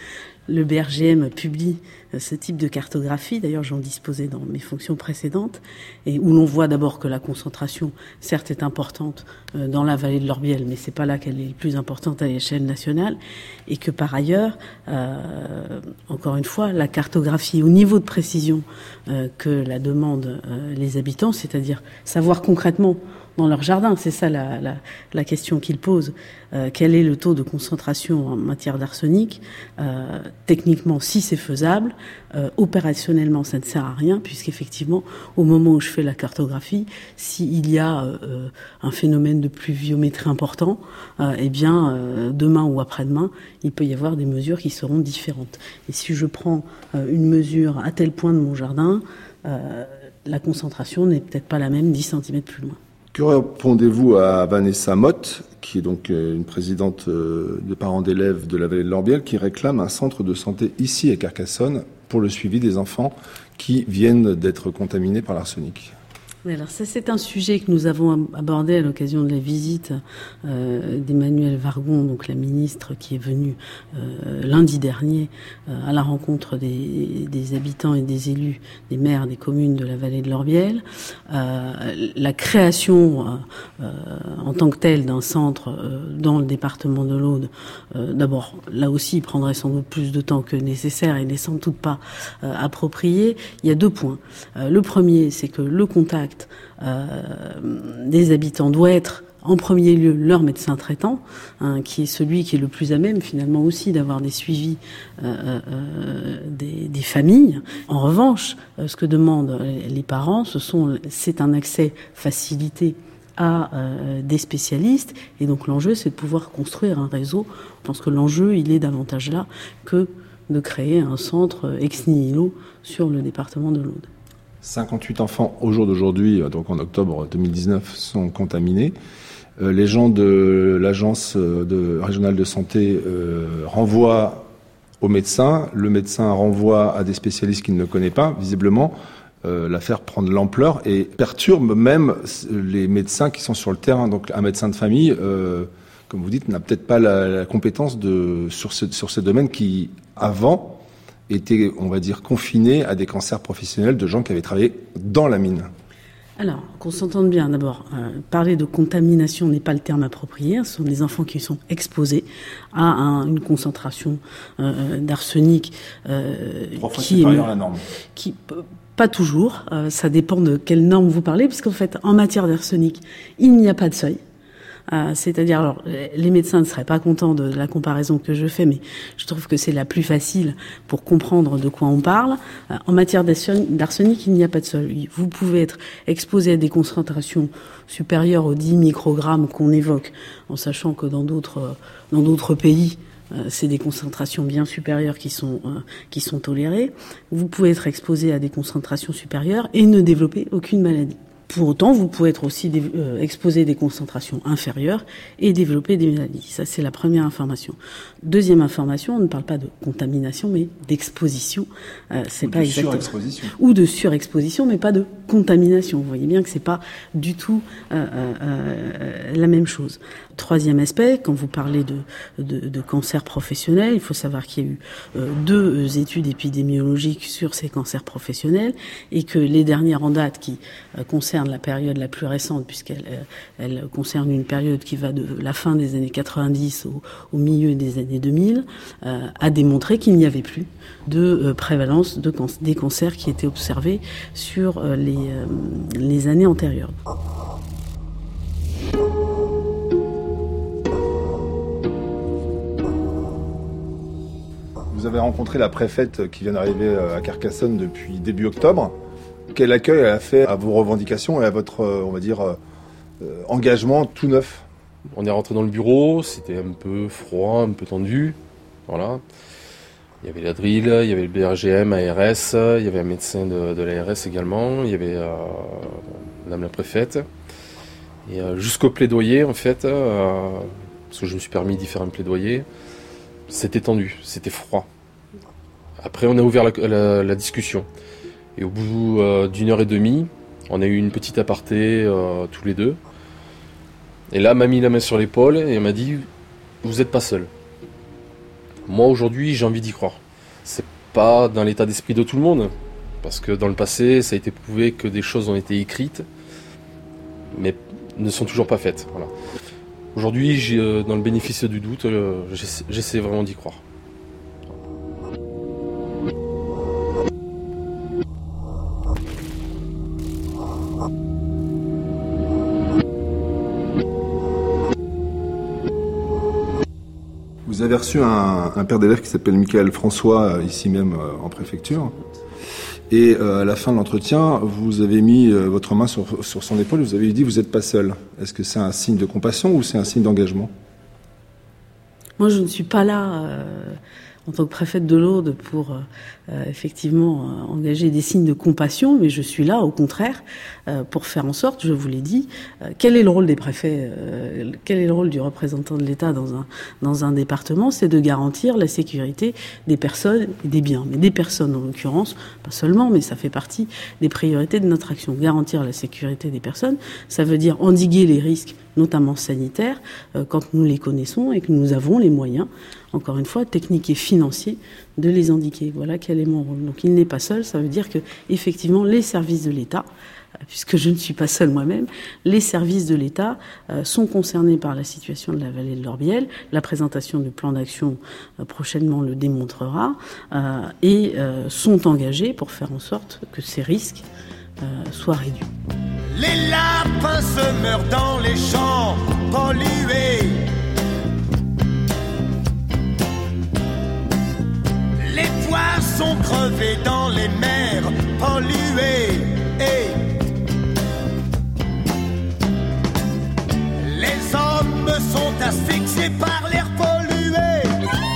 le B R G M publie ce type de cartographie, d'ailleurs j'en disposais dans mes fonctions précédentes, et où l'on voit d'abord que la concentration, certes, est importante dans la vallée de l'Orbiel, mais c'est pas là qu'elle est le plus importante à l'échelle nationale, et que par ailleurs, euh, encore une fois, la cartographie au niveau de précision euh, que la demandent euh, les habitants, c'est-à-dire savoir concrètement dans leur jardin, c'est ça la, la, la question qu'ils posent. Euh, quel est le taux de concentration en matière d'arsenic ? euh, Techniquement, si c'est faisable, euh, opérationnellement, ça ne sert à rien, puisqu'effectivement, au moment où je fais la cartographie, s'il y a euh, un phénomène de pluviométrie important, euh, eh bien, euh, demain ou après-demain, il peut y avoir des mesures qui seront différentes. Et si je prends euh, une mesure à tel point de mon jardin, euh, la concentration n'est peut-être pas la même dix centimètres plus loin. Que répondez-vous à Vanessa Mott, qui est donc une présidente de parents d'élèves de la vallée de l'Orbiel, qui réclame un centre de santé ici à Carcassonne pour le suivi des enfants qui viennent d'être contaminés par l'arsenic ? Oui, alors ça c'est un sujet que nous avons abordé à l'occasion de la visite euh, d'Emmanuelle Vargon, donc la ministre qui est venue euh, lundi dernier euh, à la rencontre des, des habitants et des élus, des maires des communes de la vallée de l'Orbiel. Euh, la création euh, euh, en tant que telle d'un centre euh, dans le département de l'Aude, euh, d'abord là aussi il prendrait sans doute plus de temps que nécessaire et n'est sans doute pas euh, approprié. Il y a deux points. Euh, le premier, c'est que le contact Euh, des habitants doit être en premier lieu leur médecin traitant, hein, qui est celui qui est le plus à même finalement aussi d'avoir des suivis euh, euh, des, des familles. En revanche, euh, ce que demandent les parents, ce sont, c'est un accès facilité à euh, des spécialistes, et donc l'enjeu c'est de pouvoir construire un réseau. Je pense que l'enjeu il est davantage là que de créer un centre ex nihilo sur le département de l'Aude. cinquante-huit enfants au jour d'aujourd'hui, donc en octobre deux mille dix-neuf, sont contaminés. Euh, les gens de l'agence de, régionale de santé euh, renvoient au médecin. Le médecin renvoie à des spécialistes qu'il ne connaît pas. Visiblement, euh, l'affaire prend de l'ampleur et perturbe même les médecins qui sont sur le terrain. Donc un médecin de famille, euh, comme vous dites, n'a peut-être pas la, la compétence de, sur, ce, sur ce domaine qui, avant, étaient, on va dire, confinés à des cancers professionnels de gens qui avaient travaillé dans la mine. Alors, qu'on s'entende bien, d'abord, euh, parler de contamination n'est pas le terme approprié. Ce sont des enfants qui sont exposés à un, une concentration euh, d'arsenic euh, Trois fois qui supérieure est, à la norme. Qui, pas toujours. Euh, ça dépend de quelle norme vous parlez, puisqu'en fait, en matière d'arsenic, il n'y a pas de seuil. Euh, c'est-à-dire, alors, les médecins ne seraient pas contents de la comparaison que je fais, mais je trouve que c'est la plus facile pour comprendre de quoi on parle. Euh, en matière d'arsenic, il n'y a pas de seuil. Vous pouvez être exposé à des concentrations supérieures aux dix microgrammes qu'on évoque, en sachant que dans d'autres, dans d'autres pays, euh, c'est des concentrations bien supérieures qui sont, euh, qui sont tolérées. Vous pouvez être exposé à des concentrations supérieures et ne développer aucune maladie. Pour autant, vous pouvez être aussi dé- euh, exposé à des concentrations inférieures et développer des maladies. Ça, c'est la première information. Deuxième information, on ne parle pas de contamination, mais d'exposition. Euh, c'est Ou pas de exactement. surexposition. Ou de surexposition, mais pas de contamination. Vous voyez bien que c'est pas du tout euh, euh, la même chose. Troisième aspect, quand vous parlez de, de, de cancer professionnel, il faut savoir qu'il y a eu euh, deux études épidémiologiques sur ces cancers professionnels et que les dernières en date qui euh, concernent la période la plus récente, puisqu'elle euh, elle concerne une période qui va de la fin des années quatre-vingt-dix au, au milieu des années deux mille, euh, a démontré qu'il n'y avait plus de euh, prévalence de can- des cancers qui étaient observés sur euh, les, euh, les années antérieures. Vous avez rencontré la préfète qui vient d'arriver à Carcassonne depuis début octobre. Quel accueil elle a fait à vos revendications et à votre, on va dire, euh, engagement tout neuf ? On est rentré dans le bureau, c'était un peu froid, un peu tendu. Voilà. Il y avait la drill, il y avait le B R G M, A R S, il y avait un médecin de, de l'A R S également, il y avait euh, madame la préfète. Et euh, jusqu'au plaidoyer, en fait, euh, parce que je me suis permis d'y faire un plaidoyer, c'était tendu, c'était froid. Après, on a ouvert la, la, la discussion. Et au bout euh, d'une heure et demie, on a eu une petite aparté euh, tous les deux. Et là, elle m'a mis la main sur l'épaule et elle m'a dit « Vous n'êtes pas seul. Moi, aujourd'hui, j'ai envie d'y croire. c'est pas dans l'état d'esprit de tout le monde. Parce que dans le passé, ça a été prouvé que des choses ont été écrites, mais ne sont toujours pas faites. Voilà. Aujourd'hui, j'ai, euh, dans le bénéfice du doute, euh, j'essaie, j'essaie vraiment d'y croire. Vous avez reçu un, un père d'élève qui s'appelle Michael François, ici même euh, en préfecture. Et euh, à la fin de l'entretien, vous avez mis euh, votre main sur, sur son épaule et vous avez dit « vous n'êtes pas seul ». Est-ce que c'est un signe de compassion ou c'est un signe d'engagement ? Moi, je ne suis pas là euh, en tant que préfète de l'Aude pour euh, effectivement euh, engager des signes de compassion, mais je suis là, au contraire, euh, pour faire en sorte, je vous l'ai dit, euh, quel est le rôle des préfets, euh, quel est le rôle du représentant de l'État dans un dans un département, c'est de garantir la sécurité des personnes et des biens, mais des personnes en l'occurrence, pas seulement, mais ça fait partie des priorités de notre action. Garantir la sécurité des personnes, ça veut dire endiguer les risques, notamment sanitaires, euh, quand nous les connaissons et que nous avons les moyens, encore une fois, techniques et financiers, de les indiquer. Voilà quel est mon rôle. Donc il n'est pas seul, ça veut dire que effectivement les services de l'État, puisque je ne suis pas seule moi-même, les services de l'État euh, sont concernés par la situation de la vallée de l'Orbiel. La présentation du plan d'action euh, prochainement le démontrera, euh, et euh, sont engagés pour faire en sorte que ces risques euh, soient réduits. Les lapins se meurent dans les champs pollués. Les poissons crevés dans les mers polluées. Et les hommes sont asphyxiés par l'air pollué.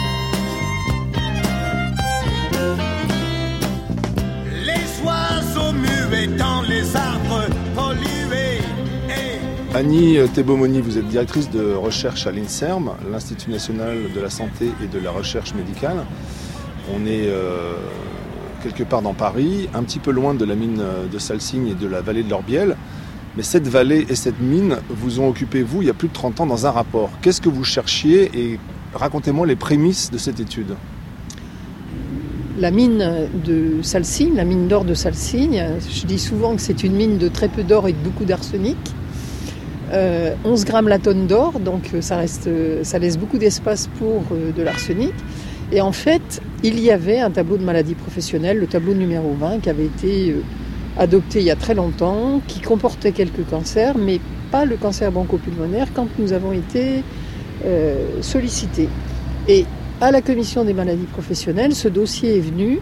Les oiseaux muets dans les arbres pollués. Et Annie Thébomoni, vous êtes directrice de recherche à l'INSERM, l'Institut national de la santé et de la recherche médicale. On est euh, quelque part dans Paris, un petit peu loin de la mine de Salsigne et de la vallée de l'Orbiel. Mais cette vallée et cette mine vous ont occupé, vous, il y a plus de trente ans, dans un rapport. Qu'est-ce que vous cherchiez et racontez-moi les prémices de cette étude. La mine de Salsigne, la mine d'or de Salsigne, je dis souvent que c'est une mine de très peu d'or et de beaucoup d'arsenic. Euh, onze grammes la tonne d'or, donc ça, reste, ça laisse beaucoup d'espace pour euh, de l'arsenic. Et en fait, il y avait un tableau de maladie professionnelle, le tableau numéro vingt, qui avait été adopté il y a très longtemps, qui comportait quelques cancers, mais pas le cancer bronchopulmonaire quand nous avons été euh, sollicités. Et à la commission des maladies professionnelles, ce dossier est venu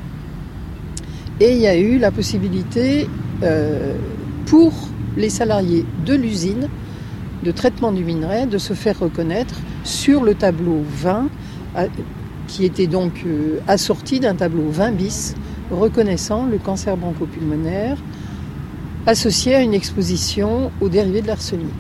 et il y a eu la possibilité euh, pour les salariés de l'usine de traitement du minerai de se faire reconnaître sur le tableau vingt, à, qui était donc euh, assorti d'un tableau vingt bis reconnaissant le cancer bronchopulmonaire associé à une exposition aux dérivés de l'arsenic.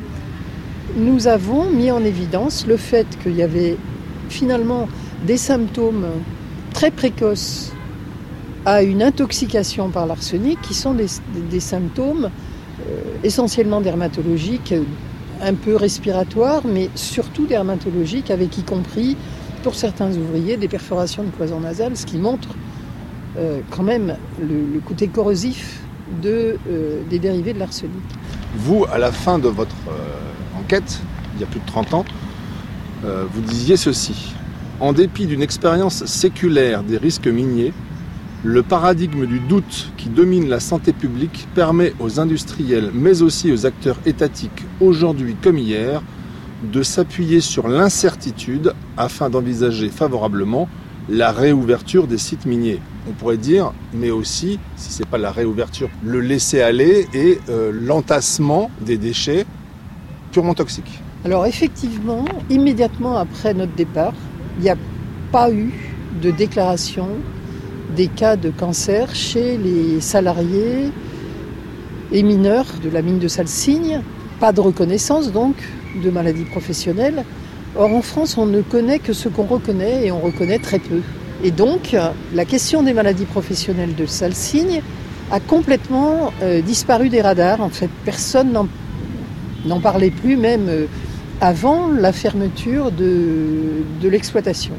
Nous avons mis en évidence le fait qu'il y avait finalement des symptômes très précoces à une intoxication par l'arsenic qui sont des, des symptômes euh, essentiellement dermatologiques, un peu respiratoires, mais surtout dermatologiques, avec y compris pour certains ouvriers des perforations de cloison nasale, ce qui montre euh, quand même le, le côté corrosif de, euh, des dérivés de l'arsenic. Vous, à la fin de votre euh, enquête, il y a plus de trente ans, euh, vous disiez ceci. En dépit d'une expérience séculaire des risques miniers, le paradigme du doute qui domine la santé publique permet aux industriels, mais aussi aux acteurs étatiques, aujourd'hui comme hier, de s'appuyer sur l'incertitude afin d'envisager favorablement la réouverture des sites miniers. On pourrait dire, mais aussi, si ce n'est pas la réouverture, le laisser-aller et euh, l'entassement des déchets purement toxiques. Alors effectivement, immédiatement après notre départ, il n'y a pas eu de déclaration des cas de cancer chez les salariés et mineurs de la mine de Salsigne. Pas de reconnaissance donc de maladies professionnelles. Or en France, on ne connaît que ce qu'on reconnaît et on reconnaît très peu. Et donc, la question des maladies professionnelles de Salsigne a complètement euh, disparu des radars. En fait, personne n'en, n'en parlait plus, même euh, avant la fermeture de, de l'exploitation.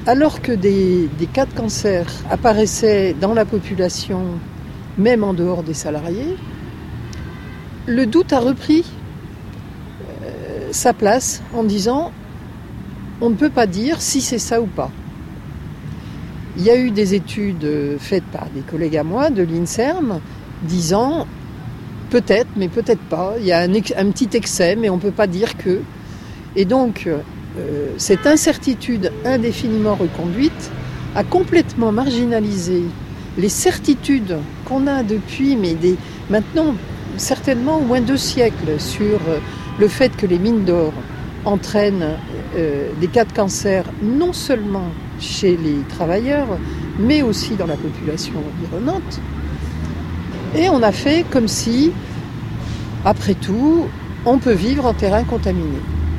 Alors que des, des cas de cancer apparaissaient dans la population, même en dehors des salariés, le doute a repris euh, sa place en disant on ne peut pas dire si c'est ça ou pas. Il y a eu des études faites par des collègues à moi de l'INSERM disant peut-être, mais peut-être pas. Il y a un, ex- un petit excès, mais on ne peut pas dire que. Et donc, euh, cette incertitude indéfiniment reconduite a complètement marginalisé les certitudes qu'on a depuis, mais des, maintenant, certainement au moins deux siècles, sur le fait que les mines d'or entraînent euh, des cas de cancer non seulement chez les travailleurs, mais aussi dans la population environnante. Et on a fait comme si, après tout, on peut vivre en terrain contaminé.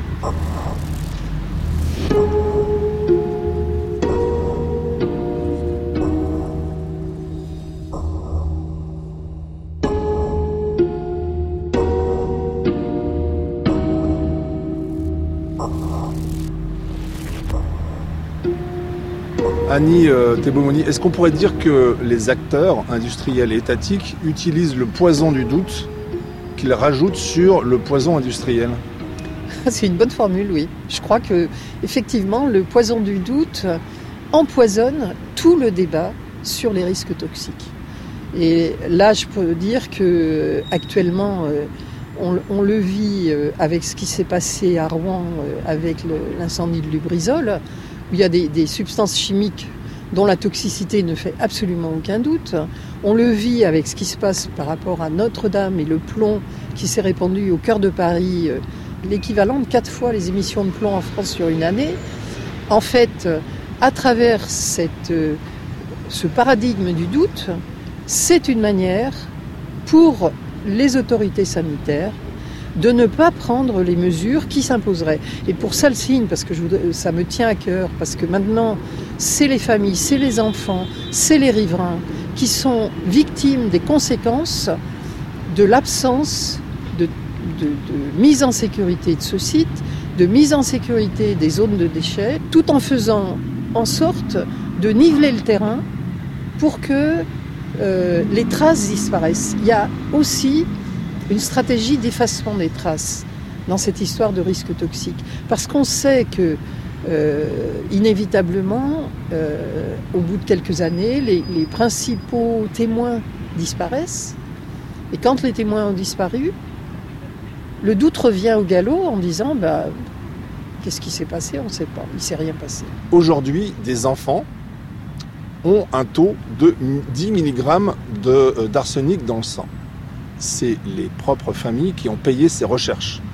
Annie euh, Thébomoni, est-ce qu'on pourrait dire que les acteurs industriels et étatiques utilisent le poison du doute qu'ils rajoutent sur le poison industriel ? C'est une bonne formule, oui. Je crois que effectivement, le poison du doute empoisonne tout le débat sur les risques toxiques. Et là, je peux dire que actuellement, euh, on, on le vit euh, avec ce qui s'est passé à Rouen euh, avec le, l'incendie de Lubrizol, où il y a des, des substances chimiques dont la toxicité ne fait absolument aucun doute. On le vit avec ce qui se passe par rapport à Notre-Dame et le plomb qui s'est répandu au cœur de Paris, euh, l'équivalent de quatre fois les émissions de plomb en France sur une année. En fait, à travers cette, euh, ce paradigme du doute, c'est une manière pour les autorités sanitaires de ne pas prendre les mesures qui s'imposeraient. Et pour Salsigne, parce que je voudrais, ça me tient à cœur, parce que maintenant, c'est les familles, c'est les enfants, c'est les riverains qui sont victimes des conséquences de l'absence de, de, de mise en sécurité de ce site, de mise en sécurité des zones de déchets, tout en faisant en sorte de niveler le terrain pour que euh, les traces disparaissent. Il y a aussi une stratégie d'effacement des traces dans cette histoire de risque toxique. Parce qu'on sait que, euh, inévitablement, euh, au bout de quelques années, les, les principaux témoins disparaissent. Et quand les témoins ont disparu, le doute revient au galop en disant bah, qu'est-ce qui s'est passé ? On ne sait pas. Il ne s'est rien passé. Aujourd'hui, des enfants ont un taux de dix milligrammes de, d'arsenic dans le sang. C'est les propres familles qui ont payé ces recherches.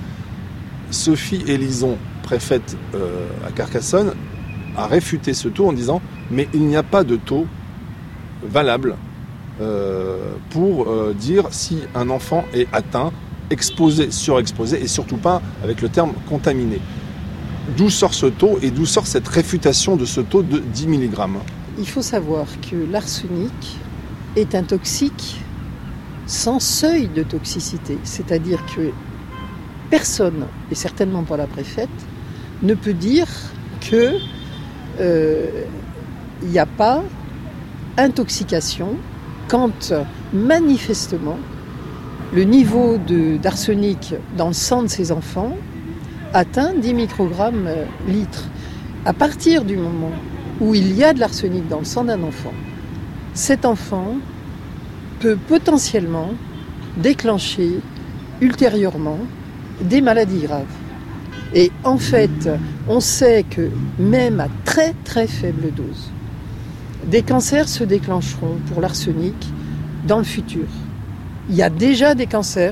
Sophie Élison, préfète euh, à Carcassonne, a réfuté ce taux en disant « mais il n'y a pas de taux valable euh, pour euh, dire si un enfant est atteint, exposé, surexposé et surtout pas avec le terme contaminé ». D'où sort ce taux et d'où sort cette réfutation de ce taux de dix milligrammes ? Il faut savoir que l'arsenic est un toxique sans seuil de toxicité, c'est-à-dire que personne, et certainement pas la préfète, ne peut dire qu'il n'y euh, a pas intoxication quand manifestement le niveau de, d'arsenic dans le sang de ces enfants atteint dix microgrammes litres. À partir du moment où il y a de l'arsenic dans le sang d'un enfant, cet enfant peut potentiellement déclencher ultérieurement des maladies graves. Et en fait, on sait que même à très très faible dose, des cancers se déclencheront pour l'arsenic dans le futur. Il y a déjà des cancers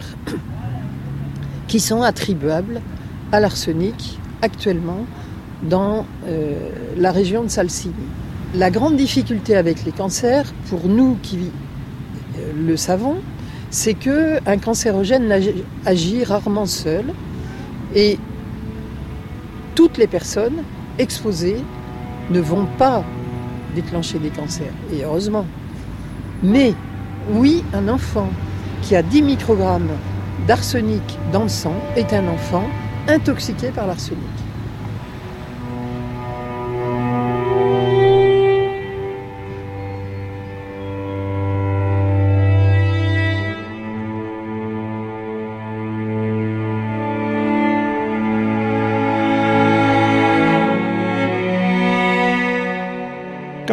qui sont attribuables à l'arsenic actuellement dans euh, la région de Salsigne. La grande difficulté avec les cancers, pour nous qui le savons, c'est qu'un cancérogène agit rarement seul et toutes les personnes exposées ne vont pas déclencher des cancers, et heureusement. Mais oui, un enfant qui a dix microgrammes d'arsenic dans le sang est un enfant intoxiqué par l'arsenic.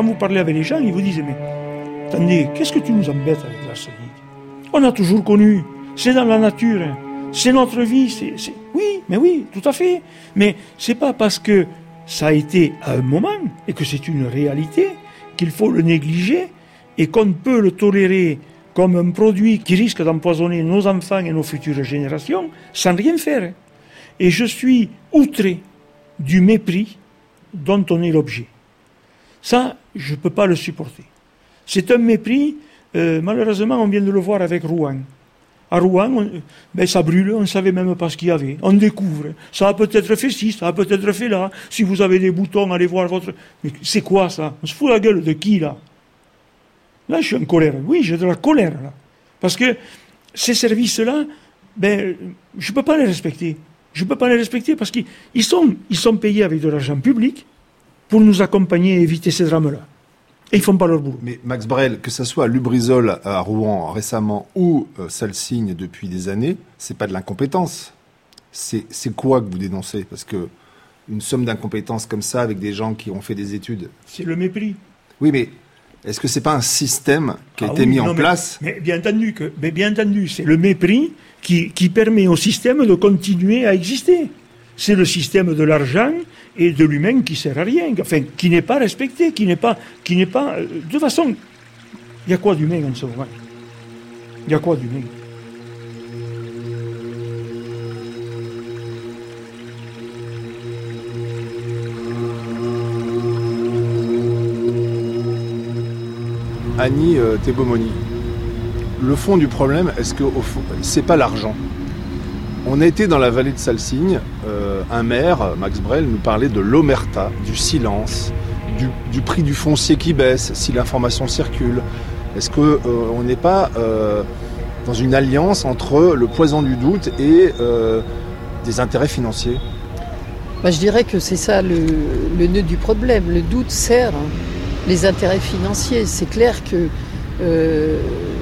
quand vous parlez avec les gens, ils vous disent, mais attendez, qu'est-ce que tu nous embêtes avec l'arsenic? On a toujours connu, c'est dans la nature, hein. C'est notre vie, c'est, c'est... Oui, mais oui, tout à fait. Mais c'est pas parce que ça a été à un moment et que c'est une réalité qu'il faut le négliger et qu'on peut le tolérer comme un produit qui risque d'empoisonner nos enfants et nos futures générations sans rien faire. Et je suis outré du mépris dont on est l'objet. Ça, je ne peux pas le supporter. C'est un mépris, euh, malheureusement, on vient de le voir avec Rouen. À Rouen, on, ben ça brûle, on ne savait même pas ce qu'il y avait. On découvre. Ça a peut-être fait ci, ça a peut-être fait là. Si vous avez des boutons, allez voir votre... Mais c'est quoi ça? On se fout la gueule de qui, là? Là, je suis en colère. Oui, j'ai de la colère, là. Parce que ces services-là, ben, je ne peux pas les respecter. Je ne peux pas les respecter parce qu'ils ils sont, ils sont payés avec de l'argent public pour nous accompagner et éviter ces drames-là. Et ils ne font pas leur boulot. Mais Max Brel, que ce soit Lubrizol à Rouen récemment ou euh, Salsigne depuis des années, c'est pas de l'incompétence. C'est, c'est quoi que vous dénoncez? Parce que une somme d'incompétence comme ça avec des gens qui ont fait des études... C'est le mépris. Oui, mais est-ce que c'est pas un système qui a ah été oui, mis non, en mais, place? Mais bien entendu, que, mais bien entendu, c'est le mépris qui, qui permet au système de continuer à exister. C'est le système de l'argent et de l'humain qui sert à rien, enfin, qui n'est pas respecté, qui n'est pas, qui n'est pas... De toute façon, il y a quoi d'humain en ce moment? Il y a quoi d'humain? Annie euh, Tebomoni, le fond du problème, est-ce que au fond, c'est pas l'argent? On a été dans la vallée de Salsigne, euh, un maire, Max Brel, nous parlait de l'omerta, du silence, du, du prix du foncier qui baisse si l'information circule. Est-ce qu'on euh, n'est pas euh, dans une alliance entre le poison du doute et euh, des intérêts financiers? Bah, je dirais que c'est ça le, le nœud du problème. Le doute sert hein, les intérêts financiers. C'est clair que... Euh,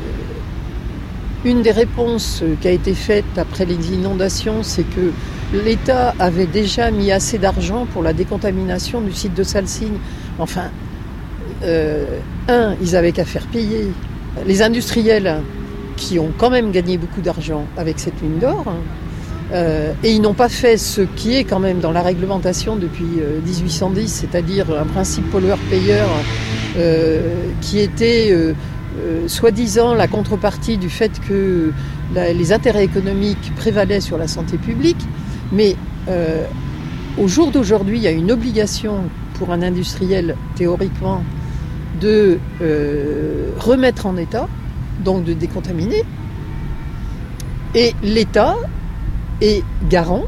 Une des réponses qui a été faite après les inondations, c'est que l'État avait déjà mis assez d'argent pour la décontamination du site de Salsigne. Enfin, euh, un, ils avaient qu'à faire payer. Les industriels qui ont quand même gagné beaucoup d'argent avec cette mine d'or, euh, et ils n'ont pas fait ce qui est quand même dans la réglementation depuis euh, dix-huit cent dix, c'est-à-dire un principe pollueur-payeur euh, qui était... Euh, Euh, soi-disant la contrepartie du fait que la, les intérêts économiques prévalaient sur la santé publique, mais euh, au jour d'aujourd'hui, il y a une obligation pour un industriel, théoriquement, de euh, remettre en état, donc de décontaminer, et l'État est garant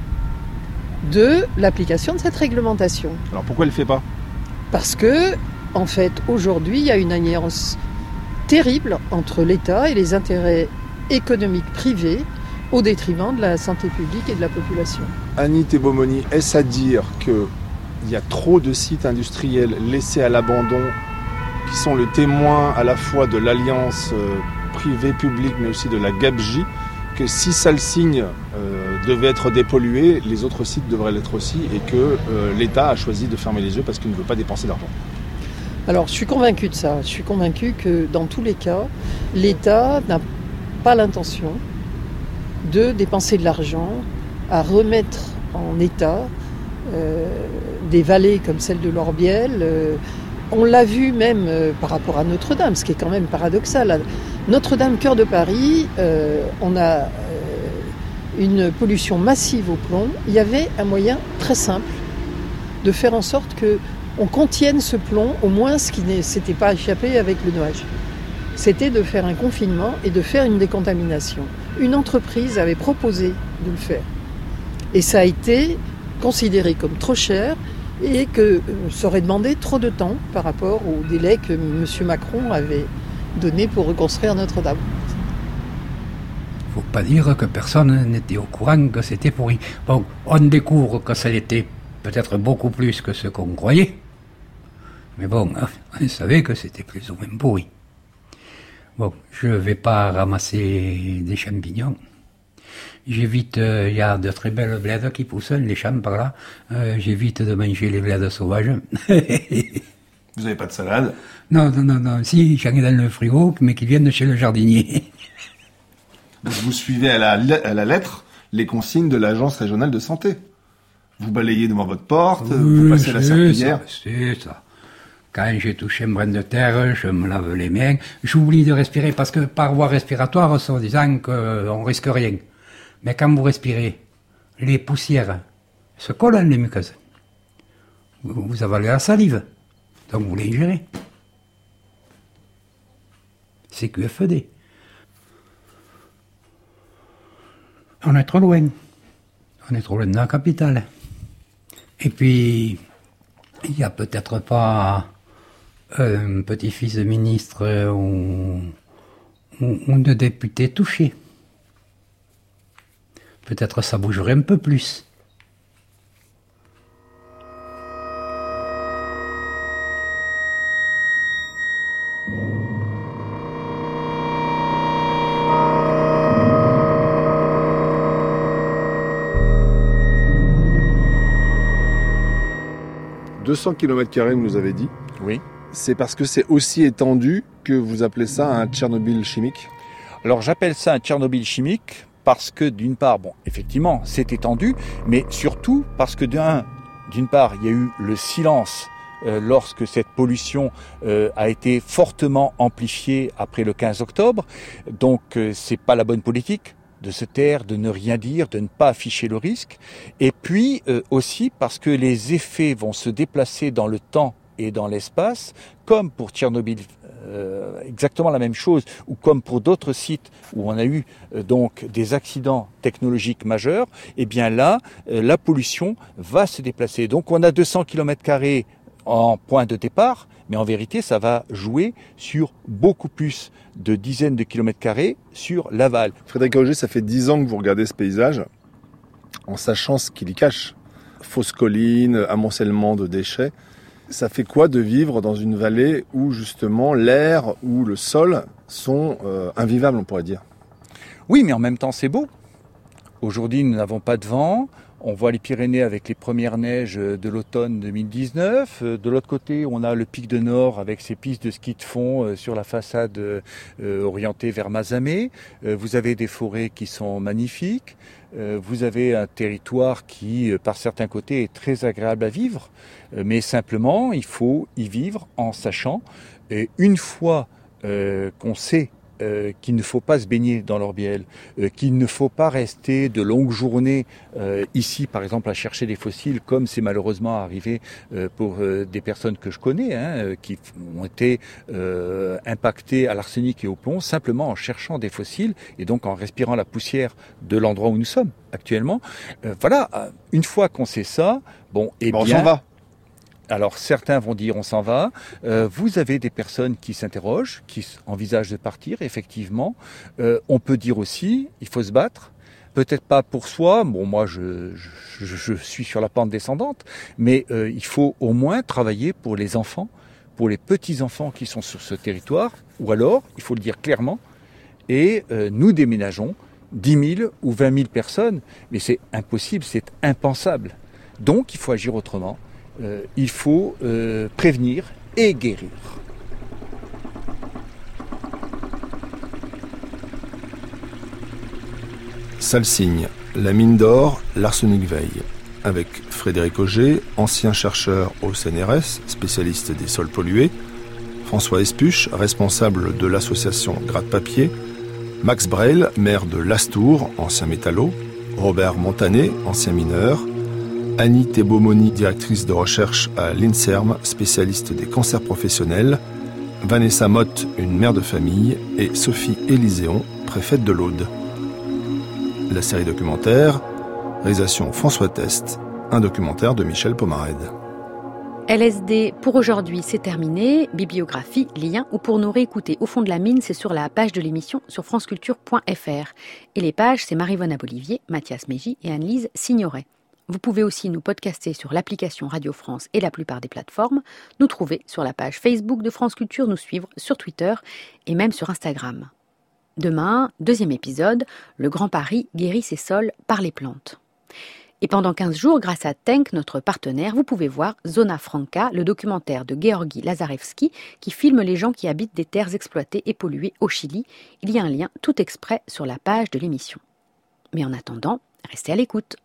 de l'application de cette réglementation. Alors pourquoi elle ne le fait pas? Parce que, en fait, aujourd'hui, il y a une alliance terrible entre l'État et les intérêts économiques privés au détriment de la santé publique et de la population. Annie Tebomoni, est-ce à dire qu'il y a trop de sites industriels laissés à l'abandon qui sont le témoin à la fois de l'alliance euh, privée-publique mais aussi de la gabegie, que si Salsigne euh, devait être dépollué, les autres sites devraient l'être aussi et que euh, l'État a choisi de fermer les yeux parce qu'il ne veut pas dépenser d'argent? Alors, je suis convaincu de ça. Je suis convaincu que, dans tous les cas, l'État n'a pas l'intention de dépenser de l'argent à remettre en état euh, des vallées comme celle de l'Orbiel. Euh, on l'a vu même euh, par rapport à Notre-Dame, ce qui est quand même paradoxal. Notre-Dame, cœur de Paris, euh, on a euh, une pollution massive au plomb. Il y avait un moyen très simple de faire en sorte que on contienne ce plomb, au moins ce qui ne s'était pas échappé avec le nuage. C'était de faire un confinement et de faire une décontamination. Une entreprise avait proposé de le faire. Et ça a été considéré comme trop cher et que ça aurait demandé trop de temps par rapport au délai que M. Macron avait donné pour reconstruire Notre-Dame. Il ne faut pas dire que personne n'était au courant que c'était pourri. Bon, on découvre que ça l'était peut-être beaucoup plus que ce qu'on croyait. Mais bon, on savait que c'était plus ou moins pourri. Bon, je ne vais pas ramasser des champignons. J'évite, euh, il y a de très belles bleds qui poussent, les champs par là. Euh, j'évite de manger les bleds sauvages. Vous n'avez pas de salade? Non, non, non, non. Si, j'en ai dans le frigo, mais qui viennent de chez le jardinier. Donc vous suivez à la, à la lettre les consignes de l'Agence régionale de santé. Vous balayez devant votre porte, oui, vous passez la serpillière. C'est ça. Quand j'ai touché un brin de terre, je me lave les mains. J'oublie de respirer parce que par voie respiratoire, en disant qu'on risque rien. Mais quand vous respirez, les poussières se collent dans les muqueuses. Vous avalez la salive. Donc vous l'ingérez. C'est Q F D. On est trop loin. On est trop loin de la capitale. Et puis, il n'y a peut-être pas un petit-fils de ministre ou, ou, ou de député touché. Peut-être ça bougerait un peu plus. deux cents kilomètres carrés, vous nous avez dit. Oui. C'est parce que c'est aussi étendu que vous appelez ça un Tchernobyl chimique? Alors j'appelle ça un Tchernobyl chimique parce que d'une part, bon, effectivement, c'est étendu, mais surtout parce que d'un, d'une part, il y a eu le silence euh, lorsque cette pollution euh, a été fortement amplifiée après le quinze octobre. Donc euh, c'est pas la bonne politique de se taire, de ne rien dire, de ne pas afficher le risque. Et puis euh, aussi parce que les effets vont se déplacer dans le temps et dans l'espace, comme pour Tchernobyl, euh, exactement la même chose, ou comme pour d'autres sites où on a eu euh, donc des accidents technologiques majeurs. Et bien là, euh, la pollution va se déplacer. Donc on a deux cents kilomètres carrés en point de départ, mais en vérité, ça va jouer sur beaucoup plus de dizaines de kilomètres carrés sur l'aval. Frédéric Auger, ça fait dix ans que vous regardez ce paysage, en sachant ce qu'il y cache. Fausses collines, amoncellement de déchets. Ça fait quoi de vivre dans une vallée où justement l'air ou le sol sont euh, invivables, on pourrait dire? Oui, mais en même temps, c'est beau. Aujourd'hui, nous n'avons pas de vent. On voit les Pyrénées avec les premières neiges de l'automne deux mille dix-neuf. De l'autre côté, on a le pic de Nord avec ses pistes de ski de fond sur la façade orientée vers Mazamet. Vous avez des forêts qui sont magnifiques. Vous avez un territoire qui, par certains côtés, est très agréable à vivre. Mais simplement, il faut y vivre en sachant, et une fois euh, qu'on sait Euh, qu'il ne faut pas se baigner dans l'Orbiel, euh, qu'il ne faut pas rester de longues journées euh, ici, par exemple, à chercher des fossiles, comme c'est malheureusement arrivé euh, pour euh, des personnes que je connais, hein, euh, qui ont été euh, impactées à l'arsenic et au plomb, simplement en cherchant des fossiles et donc en respirant la poussière de l'endroit où nous sommes actuellement. Euh, voilà, une fois qu'on sait ça, bon, et bon, bien... on s'en va. Alors certains vont dire on s'en va. Euh, vous avez des personnes qui s'interrogent, qui envisagent de partir, effectivement. Euh, on peut dire aussi, il faut se battre. Peut-être pas pour soi, bon moi je, je, je suis sur la pente descendante, mais euh, il faut au moins travailler pour les enfants, pour les petits-enfants qui sont sur ce territoire, ou alors, il faut le dire clairement, et euh, nous déménageons dix mille ou vingt mille personnes, mais c'est impossible, c'est impensable. Donc il faut agir autrement. Euh, il faut euh, prévenir et guérir. Salsigne, la mine d'or, l'arsenic veille. Avec Frédéric Auger, ancien chercheur au C N R S, spécialiste des sols pollués, François Espuche, responsable de l'association Gratte-Papier, Max Breil, maire de Lastour, ancien métallo, Robert Montanet, ancien mineur, Annie Thébomoni, directrice de recherche à l'INSERM, spécialiste des cancers professionnels, Vanessa Motte, une mère de famille, et Sophie Élyséon, préfète de l'Aude. La série documentaire, réalisation François Test, un documentaire de Michel Pomarède. L S D pour aujourd'hui, c'est terminé. Bibliographie, lien ou pour nous réécouter au fond de la mine, c'est sur la page de l'émission sur franceculture point f r. Et les pages, c'est Marie-Vonne Abolivier, Mathias Mégy et Anne-Lise Signoret. Vous pouvez aussi nous podcaster sur l'application Radio France et la plupart des plateformes, nous trouver sur la page Facebook de France Culture, nous suivre sur Twitter et même sur Instagram. Demain, deuxième épisode, le Grand Paris guérit ses sols par les plantes. Et pendant quinze jours, grâce à Tenk, notre partenaire, vous pouvez voir Zona Franca, le documentaire de Georgi Lazarevski qui filme les gens qui habitent des terres exploitées et polluées au Chili. Il y a un lien tout exprès sur la page de l'émission. Mais en attendant, restez à l'écoute.